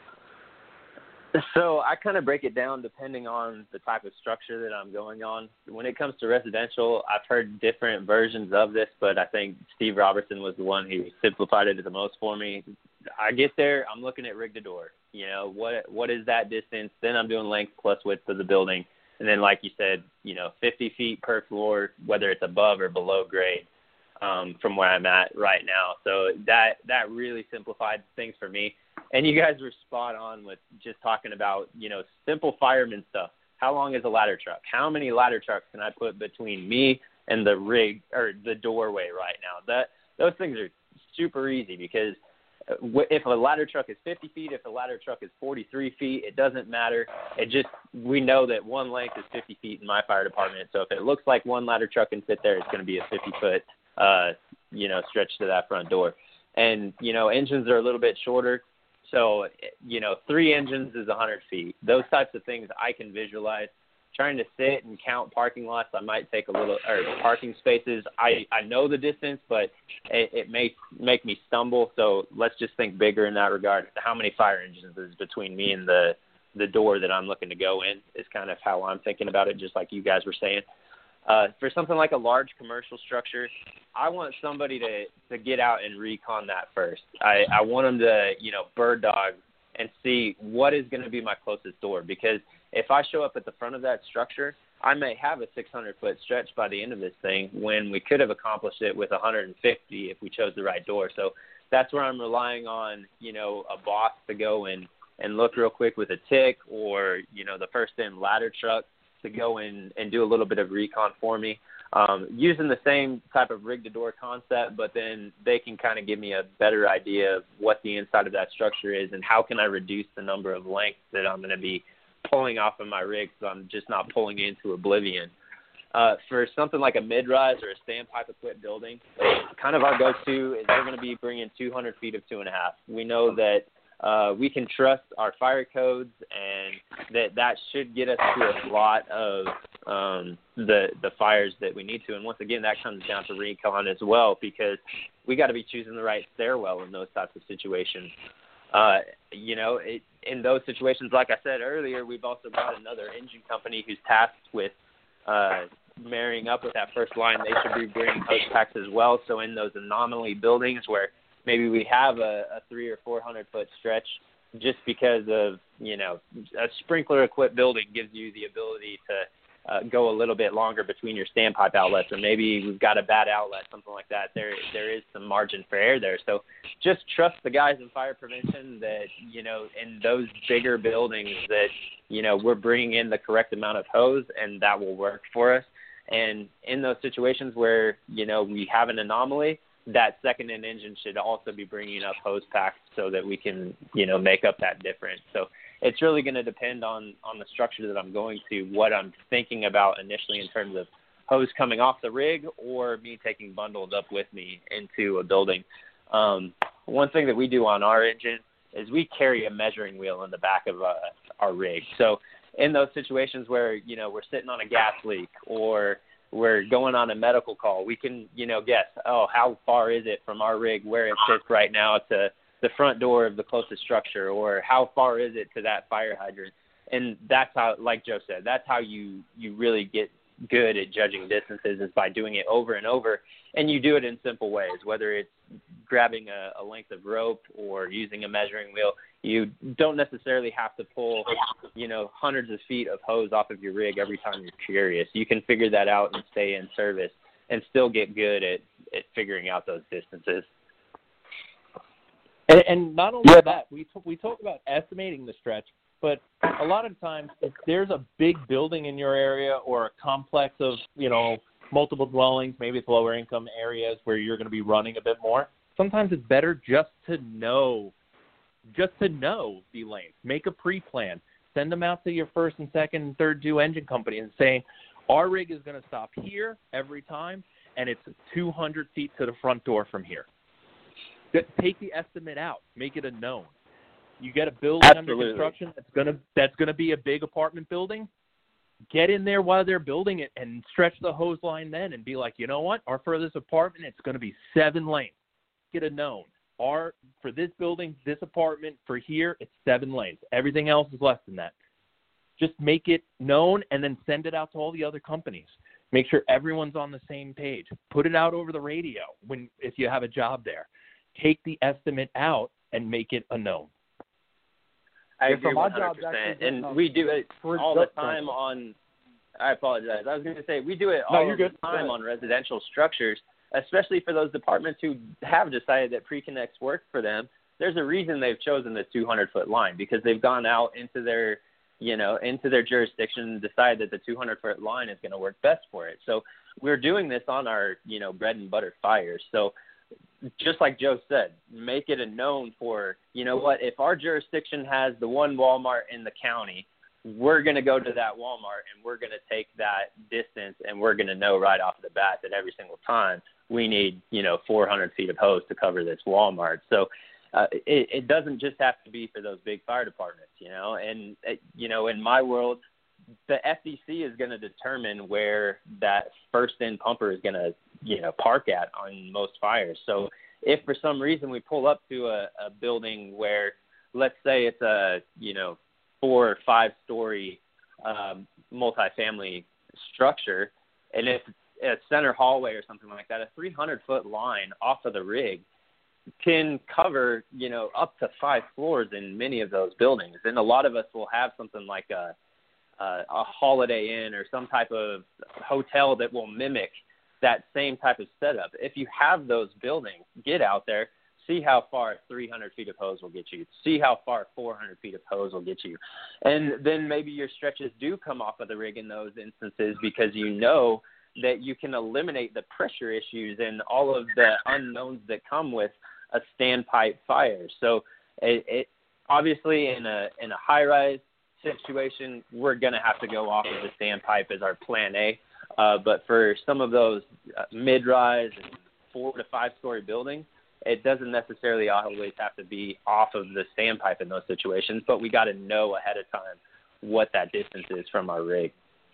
So I kind of break it down depending on the type of structure that I'm going on. When it comes to residential, I've heard different versions of this, but I think Steve Robertson was the one who simplified it the most for me. I get there, I'm looking at rig to door. What is that distance? Then I'm doing length plus width of the building. And then, like you said, 50 feet per floor, whether it's above or below grade, from where I'm at right now. So that really simplified things for me. And you guys were spot on with just talking about, simple fireman stuff. How long is a ladder truck? How many ladder trucks can I put between me and the rig or the doorway right now? Those things are super easy because if a ladder truck is 50 feet, if a ladder truck is 43 feet, it doesn't matter. We know that one length is 50 feet in my fire department. So if it looks like one ladder truck can fit there, it's going to be a 50-foot, stretch to that front door. And, engines are a little bit shorter. So, 3 engines is 100 feet. Those types of things I can visualize. Trying to sit and count parking lots, I might take or parking spaces. I know the distance, but it may make me stumble. So let's just think bigger in that regard. How many fire engines is between me and the door that I'm looking to go in is kind of how I'm thinking about it, just like you guys were saying. For something like a large commercial structure, I want somebody to get out and recon that first. I want them to, bird dog and see what is going to be my closest door. Because if I show up at the front of that structure, I may have a 600-foot stretch by the end of this thing when we could have accomplished it with 150 if we chose the right door. So that's where I'm relying on, a boss to go in and look real quick with a tick or, the first-in ladder truck to go in and do a little bit of recon for me, using the same type of rig-to-door concept, but then they can kind of give me a better idea of what the inside of that structure is and how can I reduce the number of lengths that I'm going to be pulling off of my rig so I'm just not pulling into oblivion. For something like a mid-rise or a standpipe-equipped building, kind of our go-to is we're going to be bringing 200 feet of 2.5. We know that we can trust our fire codes and that should get us to a lot of the fires that we need to. And once again, that comes down to recon as well because we got to be choosing the right stairwell in those types of situations. In those situations, like I said earlier, we've also got another engine company who's tasked with marrying up with that first line. They should be bringing hose packs as well. So in those anomaly buildings where maybe we have a 300 or 400 foot stretch, just because of a sprinkler equipped building gives you the ability to go a little bit longer between your standpipe outlets, or maybe we've got a bad outlet, something like that. There is some margin for error there. So just trust the guys in fire prevention that in those bigger buildings that we're bringing in the correct amount of hose, and that will work for us. And in those situations where we have an anomaly, that second-in engine should also be bringing up hose packs so that we can, make up that difference. So it's really going to depend on the structure that I'm going to, what I'm thinking about initially in terms of hose coming off the rig or me taking bundles up with me into a building. One thing that we do on our engine is we carry a measuring wheel in the back of our rig. So in those situations where, we're sitting on a gas leak or we're going on a medical call, we can, guess, how far is it from our rig where it sits right now to the front door of the closest structure, or how far is it to that fire hydrant? And that's how, like Joe said, that's how you really get good at judging distances, is by doing it over and over. And you do it in simple ways, whether it's grabbing a length of rope or using a measuring wheel. You don't necessarily have to pull, hundreds of feet of hose off of your rig every time you're curious. You can figure that out and stay in service and still get good at figuring out those distances. And not only that, we talk about estimating the stretch, but a lot of times if there's a big building in your area or a complex of, multiple dwellings, maybe it's lower income areas where you're going to be running a bit more, sometimes it's better just to know the lanes. Make a pre-plan. Send them out to your first and second and third due engine company and say, our rig is going to stop here every time, and it's 200 feet to the front door from here. Take the estimate out. Make it a known. You get a building under construction that's gonna be a big apartment building. Get in there while they're building it and stretch the hose line then and be like, you know what? Our furthest apartment, it's going to be 7 lanes. Get a known. For this building, this apartment, for here, it's 7 lanes. Everything else is less than that. Just make it known and then send it out to all the other companies. Make sure everyone's on the same page. Put it out over the radio if you have a job there. Take the estimate out and make it a known. I agree 100%. And we do it all the time on – I apologize. I was going to say we do it all the time on residential structures, especially for those departments who have decided that pre-connects work for them. There's a reason they've chosen the 200-foot line because they've gone out into their jurisdiction and decided that the 200-foot line is going to work best for it. So we're doing this on our, bread and butter fires. So just like Joe said, make it a known for, if our jurisdiction has the one Walmart in the county, we're going to go to that Walmart and we're going to take that distance and we're going to know right off the bat that every single time we need, 400 feet of hose to cover this Walmart. So it doesn't just have to be for those big fire departments, and, in my world, the FDC is going to determine where that first-in pumper is going to, park at on most fires. So if for some reason we pull up to a building where, let's say it's a, 4 or 5 story multifamily structure, and if a center hallway or something like that, a 300-foot line off of the rig can cover, up to 5 floors in many of those buildings. And a lot of us will have something like a Holiday Inn or some type of hotel that will mimic that same type of setup. If you have those buildings, get out there, see how far 300 feet of hose will get you, see how far 400 feet of hose will get you. And then maybe your stretches do come off of the rig in those instances because that you can eliminate the pressure issues and all of the unknowns that come with a standpipe fire. So it obviously in a high-rise situation, we're going to have to go off of the standpipe as our plan A. But for some of those mid-rise and 4 to 5 story buildings, it doesn't necessarily always have to be off of the standpipe in those situations, but we got to know ahead of time what that distance is from our rig.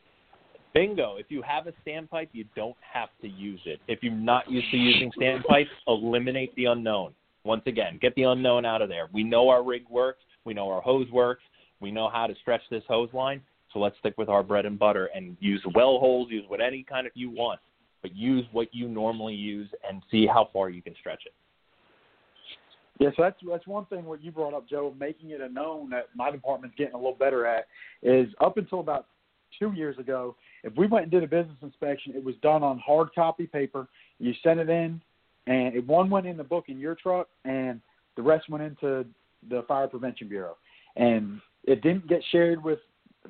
Bingo. If you have a standpipe, you don't have to use it. If you're not used to using standpipes, eliminate the unknown. Once again, get the unknown out of there. We know our rig works. We know our hose works. We know how to stretch this hose line. So let's stick with our bread and butter and use well holes, use what any kind of you want, but use what you normally use and see how far you can stretch it. Yeah, so that's one thing what you brought up, Joe, making it a known that my department's getting a little better at is up until about 2 years ago, if we went and did a business inspection, it was done on hard copy paper. You sent it in, and one went in the book in your truck, and the rest went into the Fire Prevention Bureau. And it didn't get shared with,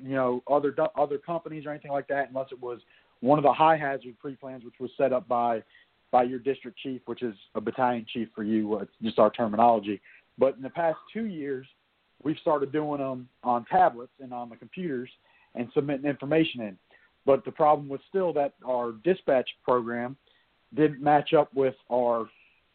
other companies or anything like that unless it was one of the high hazard pre-plans, which was set up by your district chief, which is a battalion chief for you. It's just our terminology. But in the past 2 years, we've started doing them on tablets and on the computers and submitting information in. But the problem was still that our dispatch program didn't match up with our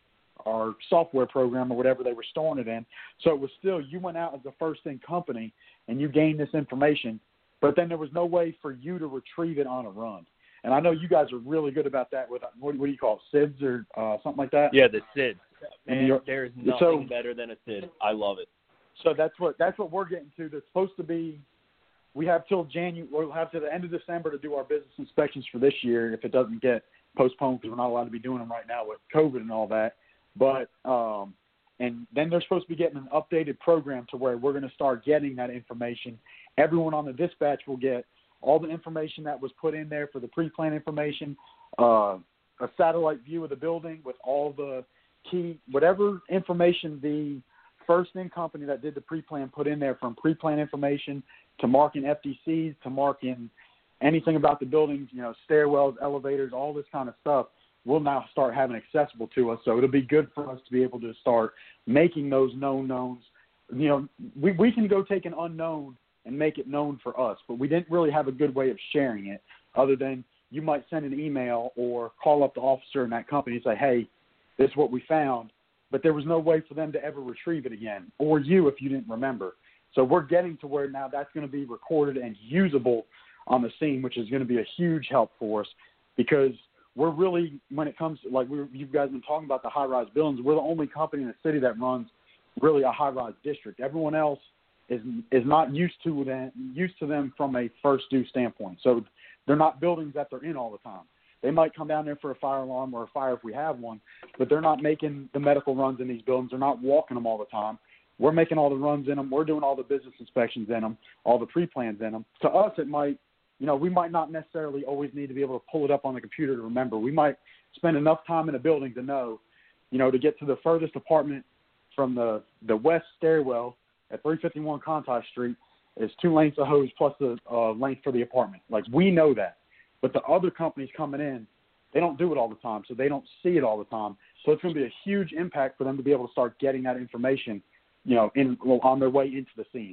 software program or whatever they were storing it in. So it was still, you went out as the first-in company and you gained this information, but then there was no way for you to retrieve it on a run. And I know you guys are really good about that with, what do you call it, SIDS or something like that? Yeah, the SIDS. And there's nothing better than a SID. I love it. So that's what we're getting to. That's supposed to be, we'll have to the end of December to do our business inspections for this year if it doesn't get postponed because we're not allowed to be doing them right now with COVID and all that. But and then they're supposed to be getting an updated program to where we're going to start getting that information. Everyone on the dispatch will get all the information that was put in there for the pre-plan information, a satellite view of the building with all the key, whatever information the first-in company that did the pre-plan put in there, from pre-plan information to marking FDCs to marking anything about the buildings, stairwells, elevators, all this kind of stuff, we'll now start having accessible to us. So it'll be good for us to be able to start making those known knowns. We can go take an unknown and make it known for us, but we didn't really have a good way of sharing it other than you might send an email or call up the officer in that company and say, hey, this is what we found, but there was no way for them to ever retrieve it again, or you if you didn't remember. So we're getting to where now that's going to be recorded and usable on the scene, which is going to be a huge help for us, because we're really, when it comes to, like you guys have been talking about the high-rise buildings, we're the only company in the city that runs really a high-rise district. Everyone else is not used to them from a first due standpoint. So they're not buildings that they're in all the time. They might come down there for a fire alarm or a fire if we have one, but they're not making the medical runs in these buildings. They're not walking them all the time. We're making all the runs in them. We're doing all the business inspections in them, all the pre-plans in them. To us, it might, we might not necessarily always need to be able to pull it up on the computer to remember. We might spend enough time in a building to know, to get to the furthest apartment from the west stairwell at 351 Conti Street is 2 lengths of hose plus the length for the apartment. Like, we know that. But the other companies coming in, they don't do it all the time, so they don't see it all the time. So it's going to be a huge impact for them to be able to start getting that information, on their way into the scene.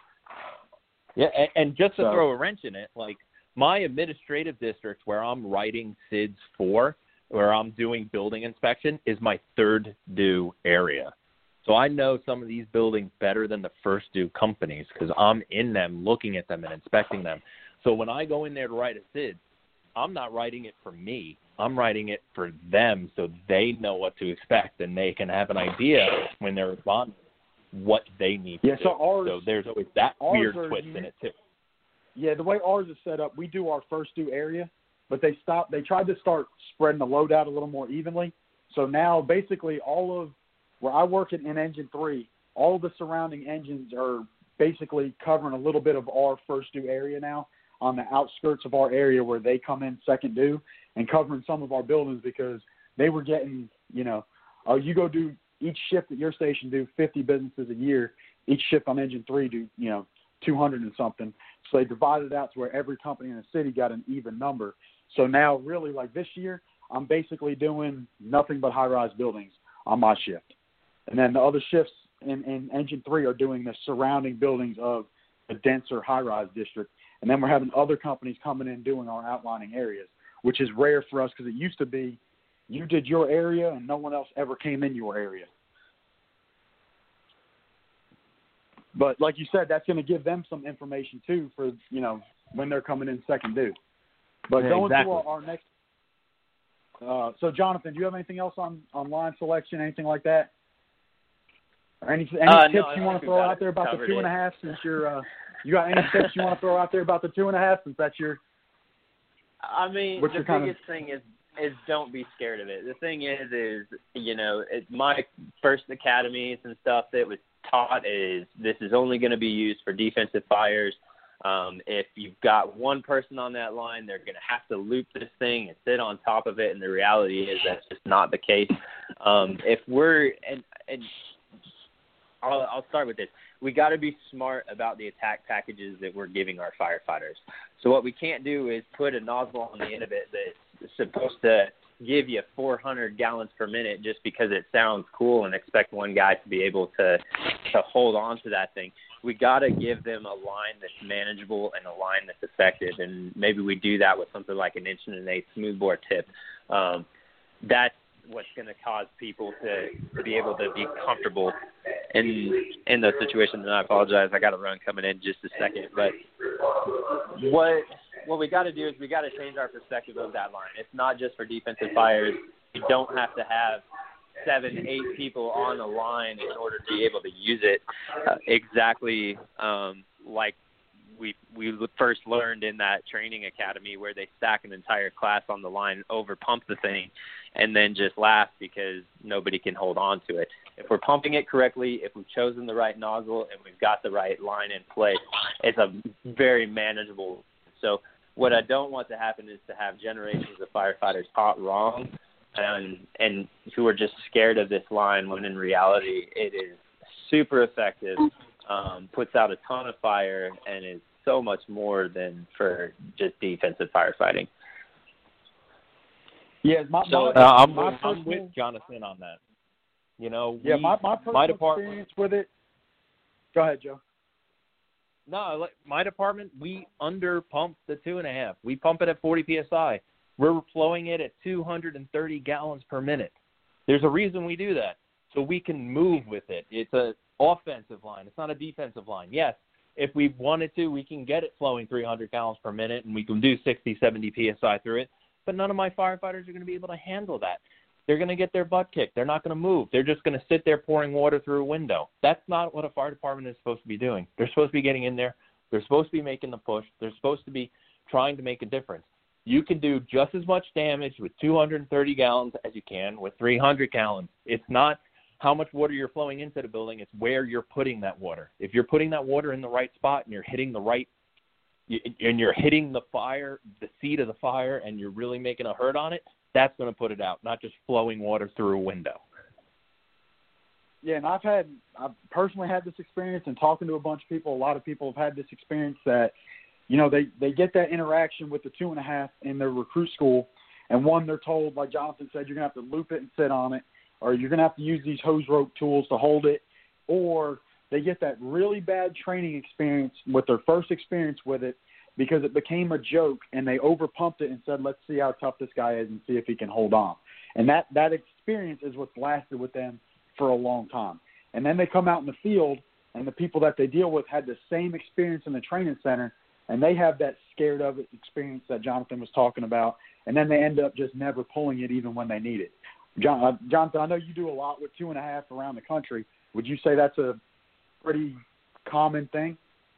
Yeah, and just to throw a wrench in it, like my administrative district where I'm writing SIDS for, where I'm doing building inspection, is my third due area. So I know some of these buildings better than the first due companies because I'm in them, looking at them and inspecting them. So when I go in there to write a SIDS, I'm not writing it for me. I'm writing it for them so they know what to expect and they can have an idea when they're responding what they need to do. So there's always that weird twist in it too. Yeah, the way ours is set up, we do our first due area, but they tried to start spreading the load out a little more evenly. So now basically all of where I work in Engine 3, all of the surrounding engines are basically covering a little bit of our first due area now on the outskirts of our area where they come in second due, and covering some of our buildings because they were getting, you go do each shift at your station do 50 businesses a year. Each shift on Engine 3 do, 200 and something. So they divided it out to where every company in the city got an even number. So now really like this year, I'm basically doing nothing but high-rise buildings on my shift. And then the other shifts in Engine 3 are doing the surrounding buildings of a denser high-rise district. And then we're having other companies coming in doing our outlining areas, which is rare for us because it used to be you did your area and no one else ever came in your area. But like you said, that's going to give them some information too for, when they're coming in second due. But going to our next so Jonathan, do you have anything else on line selection, anything like that? Or any tips you want to throw out there about the 2.5 since you're you got any tips you want to throw out there about the 2.5 since that's your the biggest thing is don't be scared of it. The thing is my first academies and stuff that was taught is this is only going to be used for defensive fires. If you've got one person on that line, they're going to have to loop this thing and sit on top of it, and the reality is that's just not the case. I'll start with this. We got to be smart about the attack packages that we're giving our firefighters. So what we can't do is put a nozzle on the end of it that's supposed to give you 400 gallons per minute just because it sounds cool and expect one guy to be able to hold on to that thing. We got to give them a line that's manageable and a line that's effective, and maybe we do that with something like an 1-1/8 smoothbore tip. That's what's going to cause people to be able to be comfortable in those situations. And I apologize, I got a run coming in just a second. But what we got to do is we got to change our perspective of that line. It's not just for defensive fires. You don't have to have 7-8 people on the line in order to be able to use it exactly like we first learned in that training academy where they stack an entire class on the line, over pump the thing, and then just laugh because nobody can hold on to it. If we're pumping it correctly, if we've chosen the right nozzle and we've got the right line in place, it's a very manageable. So What I don't want to happen is to have generations of firefighters taught wrong and who are just scared of this line when in reality it is super effective, puts out a ton of fire, and is so much more than for just defensive firefighting. Yeah, I'm with Jonathan on that. My personal experience with it. Go ahead, Joe. No, my department, we under pump the 2.5. We pump it at 40 psi. We're flowing it at 230 gallons per minute. There's a reason we do that, so we can move with it. It's an offensive line. It's not a defensive line. Yes, if we wanted to, we can get it flowing 300 gallons per minute, and we can do 60, 70 psi through it. But none of my firefighters are going to be able to handle that. They're going to get their butt kicked. They're not going to move. They're just going to sit there pouring water through a window. That's not what a fire department is supposed to be doing. They're supposed to be getting in there. They're supposed to be making the push. They're supposed to be trying to make a difference. You can do just as much damage with 230 gallons as you can with 300 gallons. It's not how much water you're flowing into the building. It's where you're putting that water. If you're putting that water in the right spot and you're hitting the fire, the seat of the fire, and you're really making a hurt on it, that's going to put it out, not just flowing water through a window. Yeah, and I've personally had this experience, and talking to a bunch of people, a lot of people have had this experience that, they get that interaction with the 2.5 in their recruit school, and one, they're told, like Jonathan said, you're going to have to loop it and sit on it, or you're going to have to use these hose rope tools to hold it, or they get that really bad training experience with their first experience with it, because it became a joke and they overpumped it and said, let's see how tough this guy is and see if he can hold on. And that experience is what's lasted with them for a long time. And then they come out in the field, and the people that they deal with had the same experience in the training center, and they have that scared of it experience that Jonathan was talking about, and then they end up just never pulling it even when they need it. Jonathan, I know you do a lot with 2.5 around the country. Would you say that's a pretty common thing?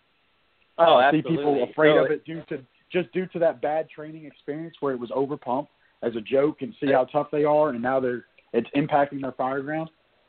Oh, see absolutely. People afraid of it due to that bad training experience where it was overpumped as a joke, and see how tough they are, and now it's impacting their fireground.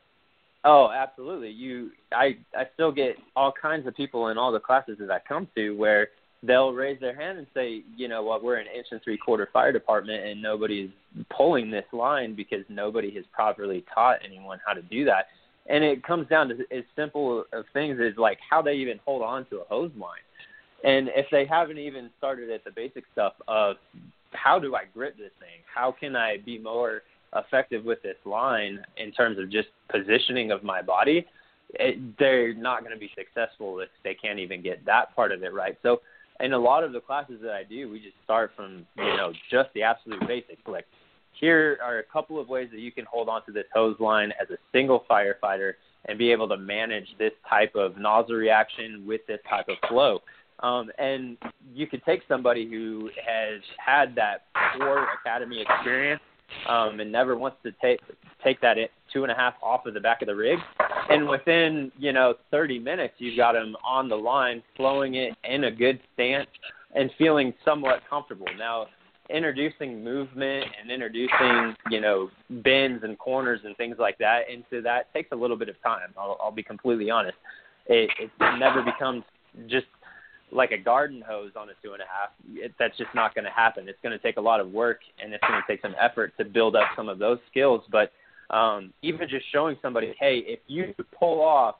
Oh, absolutely. I still get all kinds of people in all the classes that I come to where they'll raise their hand and say, we're an 1 3/4 fire department and nobody's pulling this line because nobody has properly taught anyone how to do that. And it comes down to as simple of things as like how they even hold on to a hose line. And if they haven't even started at the basic stuff of how do I grip this thing? How can I be more effective with this line in terms of just positioning of my body? They're not going to be successful if they can't even get that part of it right. So in a lot of the classes that I do, we just start from, just the absolute basics. Like, here are a couple of ways that you can hold on to this hose line as a single firefighter and be able to manage this type of nozzle reaction with this type of flow. And you could take somebody who has had that core academy experience and never wants to take that 2.5 off of the back of the rig, and within 30 minutes you've got them on the line, flowing it in a good stance and feeling somewhat comfortable. Now, introducing movement and introducing bends and corners and things like that into that takes a little bit of time. I'll be completely honest. It never becomes just like a garden hose on a 2.5. That's just not going to happen. It's going to take a lot of work, and it's going to take some effort to build up some of those skills. But even just showing somebody, hey, if you pull off,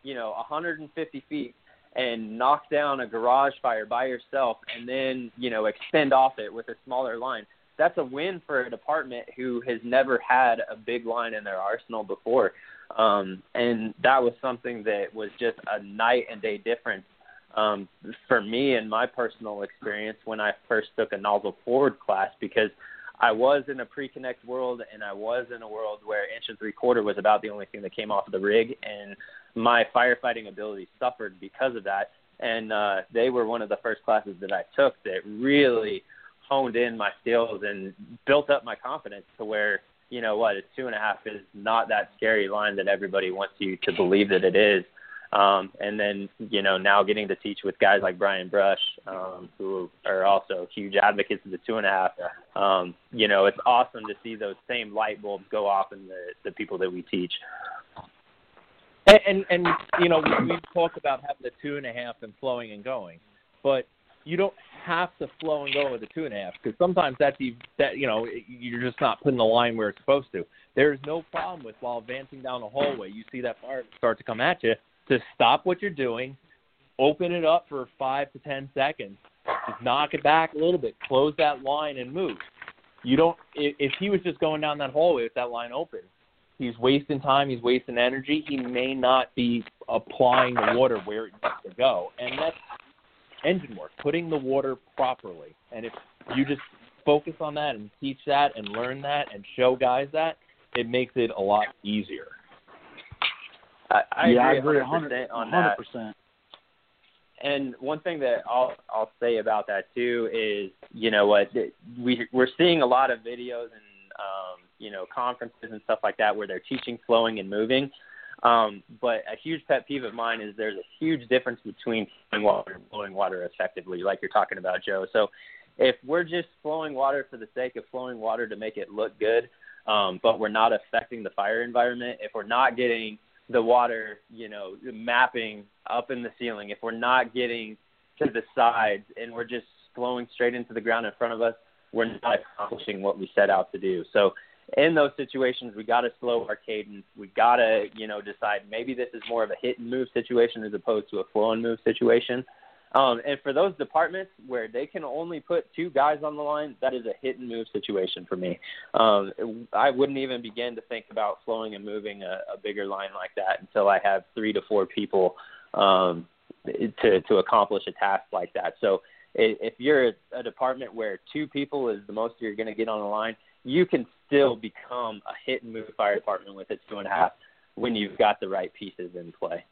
150 feet and knock down a garage fire by yourself and then, extend off it with a smaller line, that's a win for a department who has never had a big line in their arsenal before. And that was something that was just a night and day difference for me in my personal experience when I first took a nozzle forward class, because I was in a pre-connect world and I was in a world where 1 3/4 was about the only thing that came off of the rig, and my firefighting ability suffered because of that. And they were one of the first classes that I took that really honed in my skills and built up my confidence to where, a 2.5 is not that scary line that everybody wants you to believe that it is. And then, now getting to teach with guys like Brian Brush, who are also huge advocates of the 2.5. It's awesome to see those same light bulbs go off in the people that we teach. And we talk about having the 2.5 and flowing and going, but you don't have to flow and go with a 2.5 because sometimes that you're just not putting the line where it's supposed to. There's no problem with while advancing down the hallway, you see that fire start to come at you, to stop what you're doing, open it up for 5 to 10 seconds, just knock it back a little bit, close that line and move. You don't. If he was just going down that hallway with that line open, he's wasting time, he's wasting energy. He may not be applying the water where it needs to go, and that's engine work, putting the water properly. And if you just focus on that and teach that and learn that and show guys that, it makes it a lot easier. I agree 100% on that. 100%. And one thing that I'll say about that too is, you know what, we're seeing a lot of videos and conferences and stuff like that where they're teaching flowing and moving. But a huge pet peeve of mine is there's a huge difference between flowing water and blowing water effectively, like you're talking about, Joe. So if we're just flowing water for the sake of flowing water to make it look good, but we're not affecting the fire environment, if we're not getting the water, mapping up in the ceiling, if we're not getting to the sides and we're just flowing straight into the ground in front of us, we're not accomplishing what we set out to do. So in those situations, we got to slow our cadence. We got to, decide maybe this is more of a hit and move situation as opposed to a flow and move situation. And for those departments where they can only put 2 guys on the line, that is a hit and move situation for me. I wouldn't even begin to think about flowing and moving a bigger line like that until I have 3 to 4 people to accomplish a task like that. So if you're a department where 2 people is the most you're going to get on the line, you can still become a hit and move fire department with a 2.5 when you've got the right pieces in play.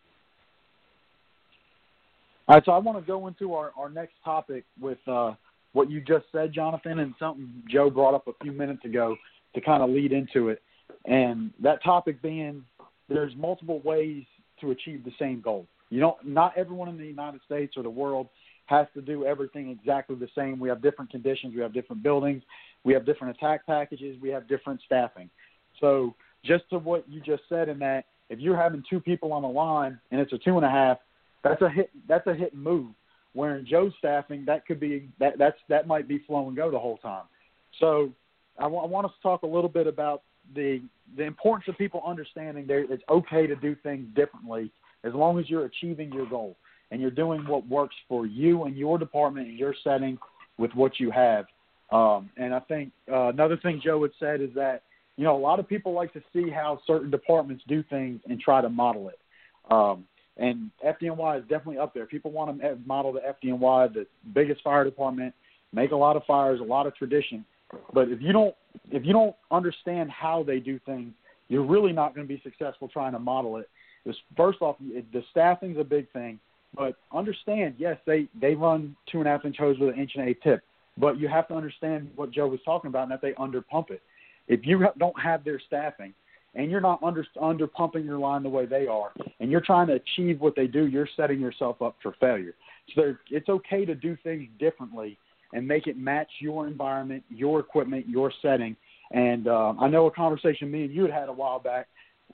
All right, so I want to go into our next topic with what you just said, Jonathan, and something Joe brought up a few minutes ago to kind of lead into it. And that topic being there's multiple ways to achieve the same goal. Not everyone in the United States or the world has to do everything exactly the same. We have different conditions. We have different buildings. We have different attack packages. We have different staffing. So just to what you just said in that, if you're having 2 people on the line and it's a 2.5, that's a hit and move. Where in Joe's staffing, that could be that might be flow and go the whole time. So I want us to talk a little bit about the importance of people understanding it's okay to do things differently as long as you're achieving your goal and you're doing what works for you and your department and your setting with what you have. And I think another thing Joe had said is that a lot of people like to see how certain departments do things and try to model it. And FDNY is definitely up there. People want to model the FDNY, the biggest fire department, make a lot of fires, a lot of tradition. But if you don't understand how they do things, you're really not going to be successful trying to model it. First off, the staffing's a big thing. But understand, yes, they run 2.5-inch hose with an 1.8-inch tip. But you have to understand what Joe was talking about and that they underpump it. If you don't have their staffing, and you're not under pumping your line the way they are, and you're trying to achieve what they do, you're setting yourself up for failure. So it's okay to do things differently and make it match your environment, your equipment, your setting. And I know a conversation me and you had a while back.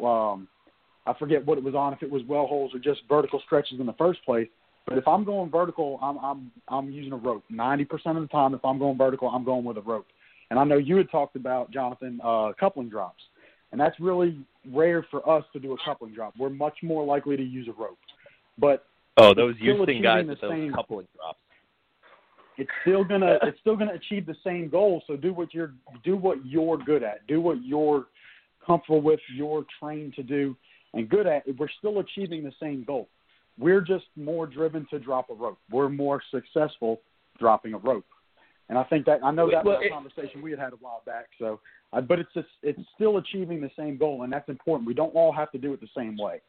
I forget what it was on, if it was well holes or just vertical stretches in the first place. But if I'm going vertical, I'm using a rope. 90% of the time, if I'm going vertical, I'm going with a rope. And I know you had talked about, Jonathan, coupling drops. And that's really rare for us to do a coupling drop. We're much more likely to use a rope. But those Houston guys with those coupling drops. It's still gonna achieve the same goal. So do what you're good at. Do what you're comfortable with, you're trained to do and good at. We're still achieving the same goal. We're just more driven to drop a rope. We're more successful dropping a rope. And I think that was a conversation we had a while back. So, but it's still achieving the same goal, and that's important. We don't all have to do it the same way.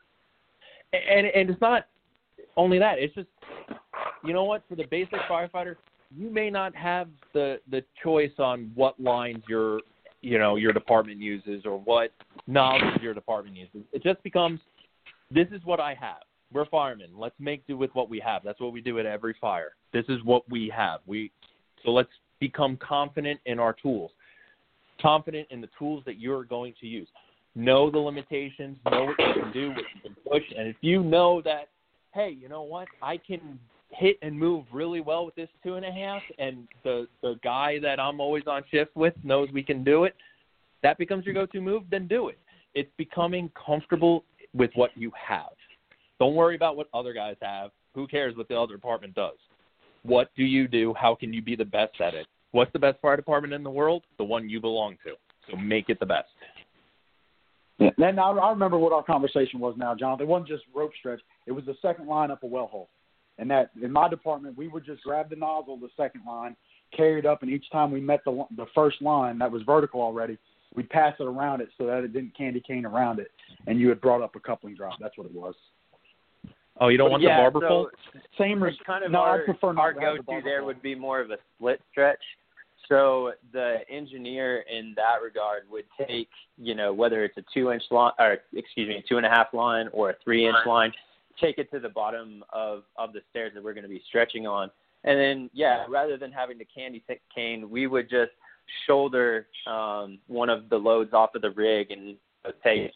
And it's not only that. It's just, you know what? For the basic firefighter, you may not have the choice on what lines your department uses or what knowledge your department uses. It just becomes, this is what I have. We're firemen. Let's make do with what we have. That's what we do at every fire. This is what we have. So let's become confident in our tools, confident in the tools that you're going to use. Know the limitations, know what you can do, what you can push. And if you know that, hey, you know what, I can hit and move really well with this 2.5, and the guy that I'm always on shift with knows we can do it, that becomes your go-to move, then do it. It's becoming comfortable with what you have. Don't worry about what other guys have. Who cares what the other department does? What do you do? How can you be the best at it? What's the best fire department in the world? The one you belong to. So make it the best. Yeah. Then I remember what our conversation was now, Jonathan. It wasn't just rope stretch. It was the second line up a well hole. And that in my department, we would just grab the nozzle, the second line, carry it up, and each time we met the first line that was vertical already, we'd pass it around it so that it didn't candy cane around it, and you had brought up a coupling drop. That's what it was. Oh, you don't want the barber pole? Same as kind of no, our, I prefer not our to have the go-to barber there pole. would be more of a split stretch. So the engineer in that regard would take, whether it's a 2-inch line, or 2.5 line or a 3-inch line, take it to the bottom of the stairs that we're going to be stretching on. And then, rather than having to candy cane, we would just shoulder one of the loads off of the rig and take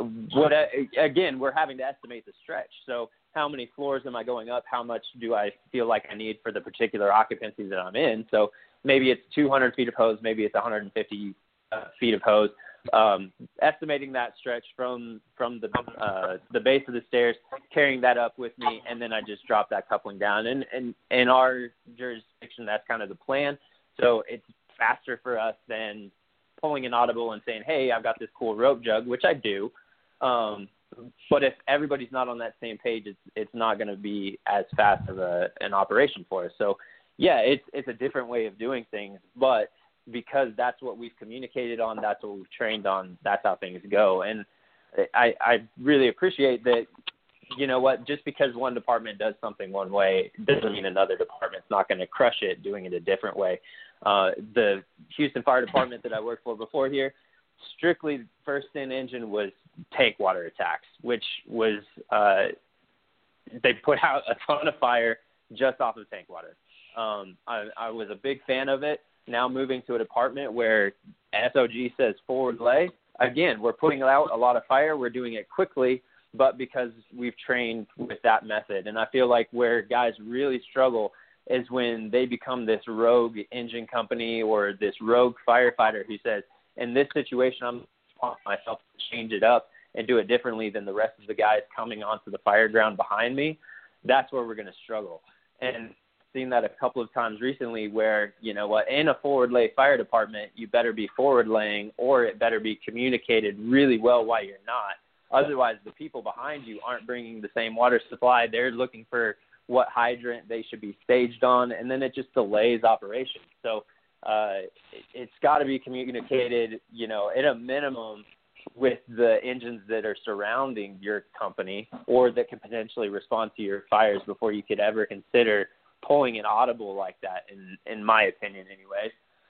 again, we're having to estimate the stretch. So how many floors am I going up? How much do I feel like I need for the particular occupancy that I'm in? So maybe it's 200 feet of hose, maybe it's 150 feet of hose. Estimating that stretch from the base of the stairs, carrying that up with me, and then I just drop that coupling down. And in our jurisdiction, that's kind of the plan. So it's faster for us than pulling an audible and saying, hey, I've got this cool rope jug, which I do. But if everybody's not on that same page, it's not going to be as fast of an operation for us. So, it's a different way of doing things, but because that's what we've communicated on, that's what we've trained on, that's how things go. And I really appreciate that, just because one department does something one way doesn't mean another department's not going to crush it doing it a different way. The Houston Fire Department that I worked for before here, strictly first in engine was tank water attacks, which was they put out a ton of fire just off of tank water. I was a big fan of it. Now moving to a department where SOG says forward lay, again, we're putting out a lot of fire. We're doing it quickly, but because we've trained with that method. And I feel like where guys really struggle is when they become this rogue engine company or this rogue firefighter who says, in this situation, I'm going myself to change it up and do it differently than the rest of the guys coming onto the fire ground behind me. That's where we're going to struggle. And seen that a couple of times recently where, in a forward lay fire department, you better be forward laying or it better be communicated really well why you're not. Otherwise, the people behind you aren't bringing the same water supply. They're looking for what hydrant they should be staged on, and then it just delays operations. So it's got to be communicated, at a minimum with the engines that are surrounding your company or that can potentially respond to your fires before you could ever consider pulling an audible like that, in my opinion anyways.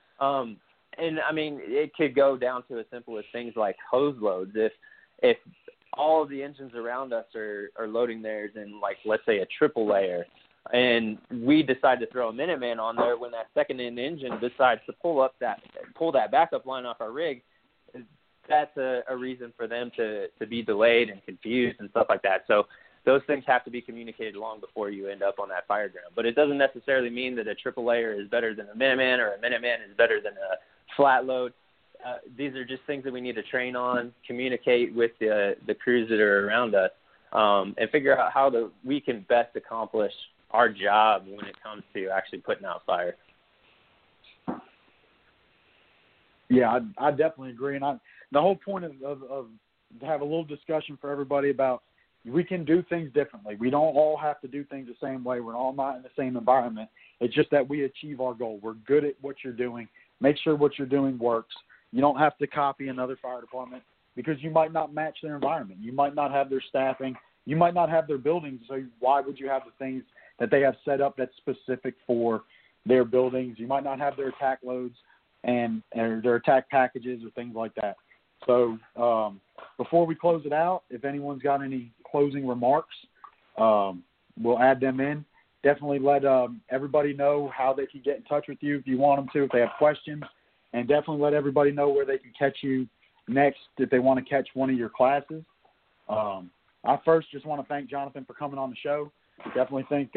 And I mean, it could go down to as simple as things like hose loads. If all of the engines around us are loading theirs in, like, let's say a triple layer, and we decide to throw a Minuteman on there when that second in engine decides to pull that backup line off our rig, that's a reason for them to be delayed and confused and stuff like that. So those things have to be communicated long before you end up on that fire ground. But it doesn't necessarily mean that a triple layer is better than a Minuteman or a Minuteman is better than a flat load. These are just things that we need to train on, communicate with the crews that are around us, and figure out how we can best accomplish our job when it comes to actually putting out fire. Yeah, I definitely agree. And the whole point of to have a little discussion for everybody about we can do things differently. We don't all have to do things the same way. We're all not in the same environment. It's just that we achieve our goal. We're good at what you're doing. Make sure what you're doing works. You don't have to copy another fire department because you might not match their environment. You might not have their staffing. You might not have their buildings. So why would you have the things that they have set up that's specific for their buildings? You might not have their attack loads and their attack packages or things like that. So before we close it out, if anyone's got any closing remarks, we'll add them in. Definitely let everybody know how they can get in touch with you if you want them to, if they have questions. And definitely let everybody know where they can catch you next if they want to catch one of your classes. I first just want to thank Jonathan for coming on the show. Definitely think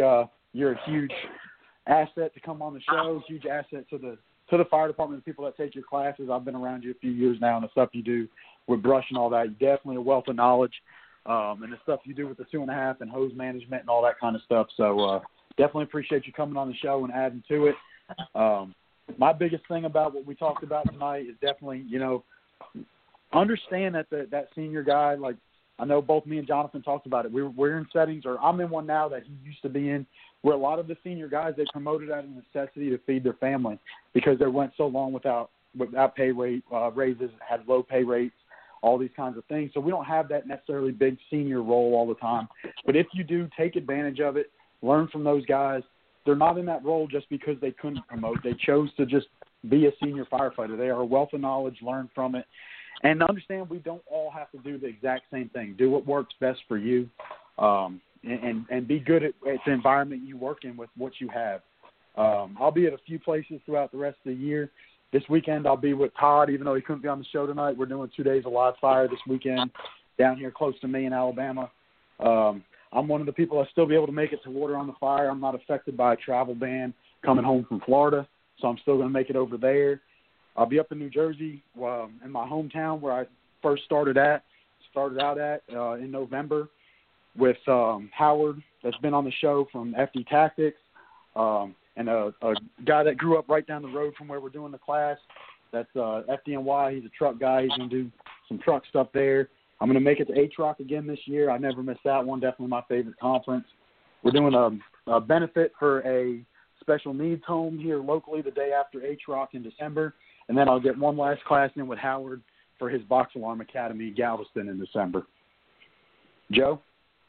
you're a huge asset to come on the show, huge asset to the fire department, the people that take your classes. I've been around you a few years now, and the stuff you do with brush and all that, you're definitely a wealth of knowledge. And the stuff you do with the 2.5 and hose management and all that kind of stuff. So definitely appreciate you coming on the show and adding to it. My biggest thing about what we talked about tonight is definitely, understand that that senior guy, like I know both me and Jonathan talked about it. We're in settings, or I'm in one now that he used to be in, where a lot of the senior guys, they promoted out of necessity to feed their family because they went so long without pay rate raises, had low pay rates, all these kinds of things. So we don't have that necessarily big senior role all the time. But if you do, take advantage of it, learn from those guys. They're not in that role just because they couldn't promote. They chose to just be a senior firefighter. They are a wealth of knowledge, learn from it. And understand we don't all have to do the exact same thing. Do what works best for you, and be good at the environment you work in with what you have. I'll be at a few places throughout the rest of the year. This weekend I'll be with Todd, even though he couldn't be on the show tonight. We're doing 2 days of live fire this weekend down here close to me in Alabama. I'm one of the people that still be able to make it to Water on the Fire. I'm not affected by a travel ban coming home from Florida, so I'm still going to make it over there. I'll be up in New Jersey, in my hometown where I first started out at in November with Howard, that's been on the show from FD Tactics, and a guy that grew up right down the road from where we're doing the class. That's FDNY. He's a truck guy. He's going to do some truck stuff there. I'm going to make it to HROC again this year. I never missed that one. Definitely my favorite conference. We're doing a benefit for a special needs home here locally the day after HROC in December. And then I'll get one last class in with Howard for his Box Alarm Academy, Galveston, in December. Joe?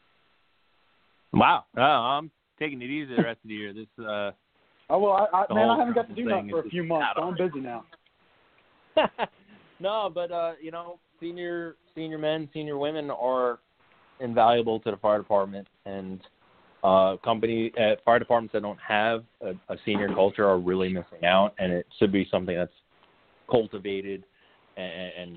Wow. I'm taking it easy the rest of the year. I haven't got to do that for a few months, so I'm busy now. No, but, senior men, senior women are invaluable to the fire department, and fire departments that don't have a senior culture are really missing out, and it should be something that's cultivated and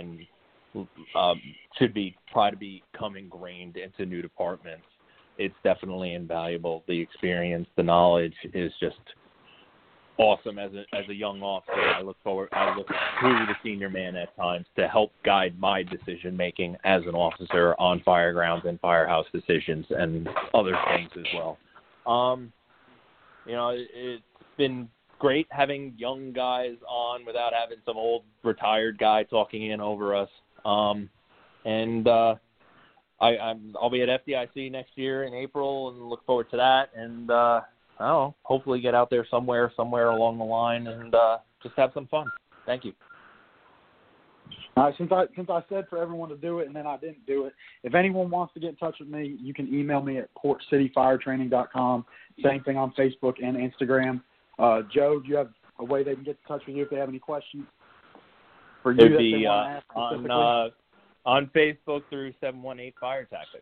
should try to become ingrained into new departments. It's definitely invaluable. The experience, the knowledge is just awesome. As a young officer, I look to the senior man at times to help guide my decision making as an officer on fire grounds and firehouse decisions and other things as well. It's been great having young guys on without having some old retired guy talking in over us. I'll be at FDIC next year in April and look forward to that. And hopefully get out there somewhere along the line and just have some fun. Thank you. All right, since I said for everyone to do it and then I didn't do it, if anyone wants to get in touch with me, you can email me at portcityfiretraining.com. Same thing on Facebook and Instagram. Joe, do you have a way they can get in touch with you if they have any questions? For you, it'd be on Facebook through 718 Fire Tactics.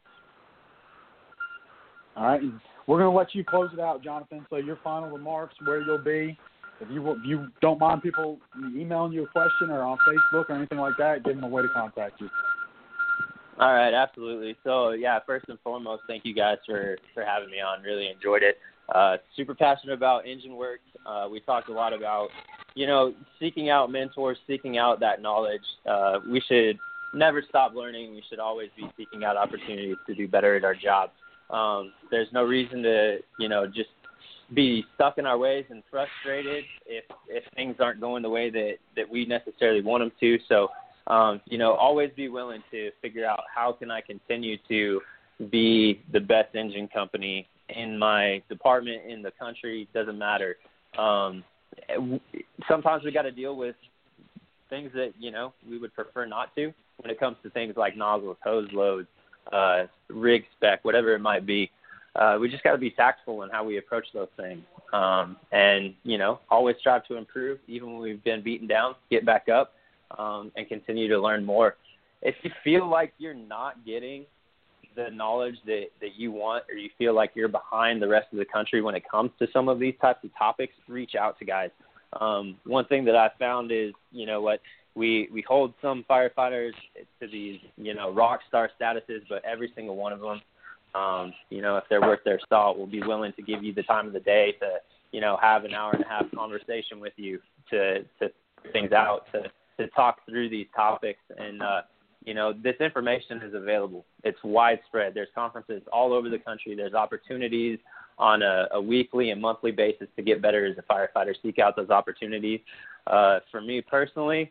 All right, we're going to let you close it out, Jonathan. So your final remarks, where you'll be. If you don't mind people emailing you a question or on Facebook or anything like that, give them a way to contact you. All right, absolutely. So, yeah, first and foremost, thank you guys for having me on. Really enjoyed it. Super passionate about engine work. We talked a lot about, seeking out mentors, seeking out that knowledge. We should never stop learning. We should always be seeking out opportunities to do better at our job. There's no reason to, just be stuck in our ways and frustrated if things aren't going the way that we necessarily want them to. So, always be willing to figure out how can I continue to be the best engine company in my department, in the country, doesn't matter. Sometimes we got to deal with things that, we would prefer not to when it comes to things like nozzles, hose loads, rig spec, whatever it might be. We just got to be tactful in how we approach those things. And, always strive to improve, even when we've been beaten down, get back up, and continue to learn more. If you feel like you're not getting the knowledge that you want, or you feel like you're behind the rest of the country when it comes to some of these types of topics, reach out to guys. One thing that I found is, we hold some firefighters to these, rock star statuses, but every single one of them If they're worth their salt, we'll be willing to give you the time of the day to, have an hour and a half conversation with you to things out, to talk through these topics. And, this information is available. It's widespread. There's conferences all over the country. There's opportunities on a weekly and monthly basis to get better as a firefighter. Seek out those opportunities. For me personally,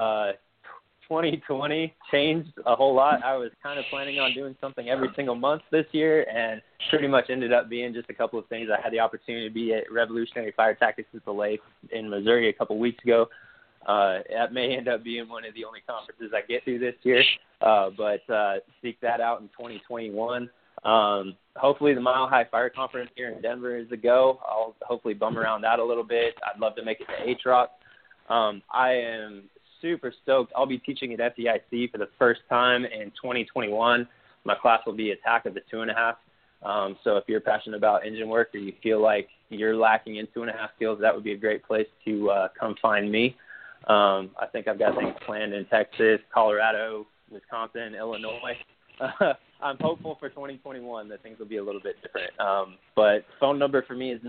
2020 changed a whole lot. I was kind of planning on doing something every single month this year, and pretty much ended up being just a couple of things. I had the opportunity to be at Revolutionary Fire Tactics at the Lake in Missouri a couple of weeks ago. That may end up being one of the only conferences I get to this year, but seek that out in 2021. Hopefully the Mile High Fire Conference here in Denver is a go. I'll hopefully bum around that a little bit. I'd love to make it to HROC. I am super stoked. I'll be teaching at FDIC for the first time in 2021. My class will be Attack of the 2.5. So if you're passionate about engine work or you feel like you're lacking in 2.5 skills, that would be a great place to come find me. I think I've got things planned in Texas, Colorado, Wisconsin, Illinois. I'm hopeful for 2021 that things will be a little bit different. But phone number for me is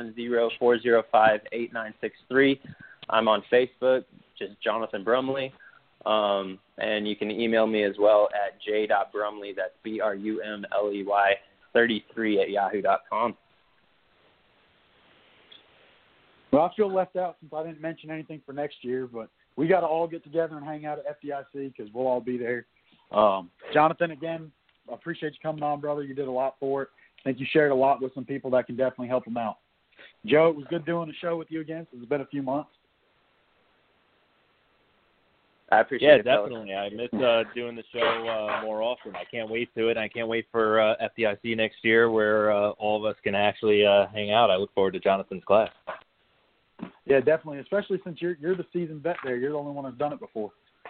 970-405-8963. I'm on Facebook, just Jonathan Brumley. And you can email me as well at j.brumley, that's BRUMLEY 33 @yahoo.com. Well, I feel left out since I didn't mention anything for next year, but we got to all get together and hang out at FDIC because we'll all be there. Jonathan, again, I appreciate you coming on, brother. You did a lot for it. I think you shared a lot with some people that can definitely help them out. Joe, it was good doing the show with you again. It's been a few months. I appreciate it. Yeah, definitely. I miss doing the show more often. I can't wait to it. I can't wait for FDIC next year where all of us can actually hang out. I look forward to Jonathan's class. Yeah, definitely, especially since you're the seasoned vet there. You're the only one that's done it before.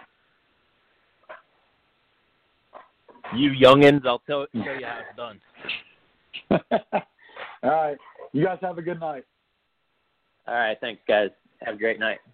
You youngins, I'll show you how it's done. All right. You guys have a good night. All right. Thanks, guys. Have a great night.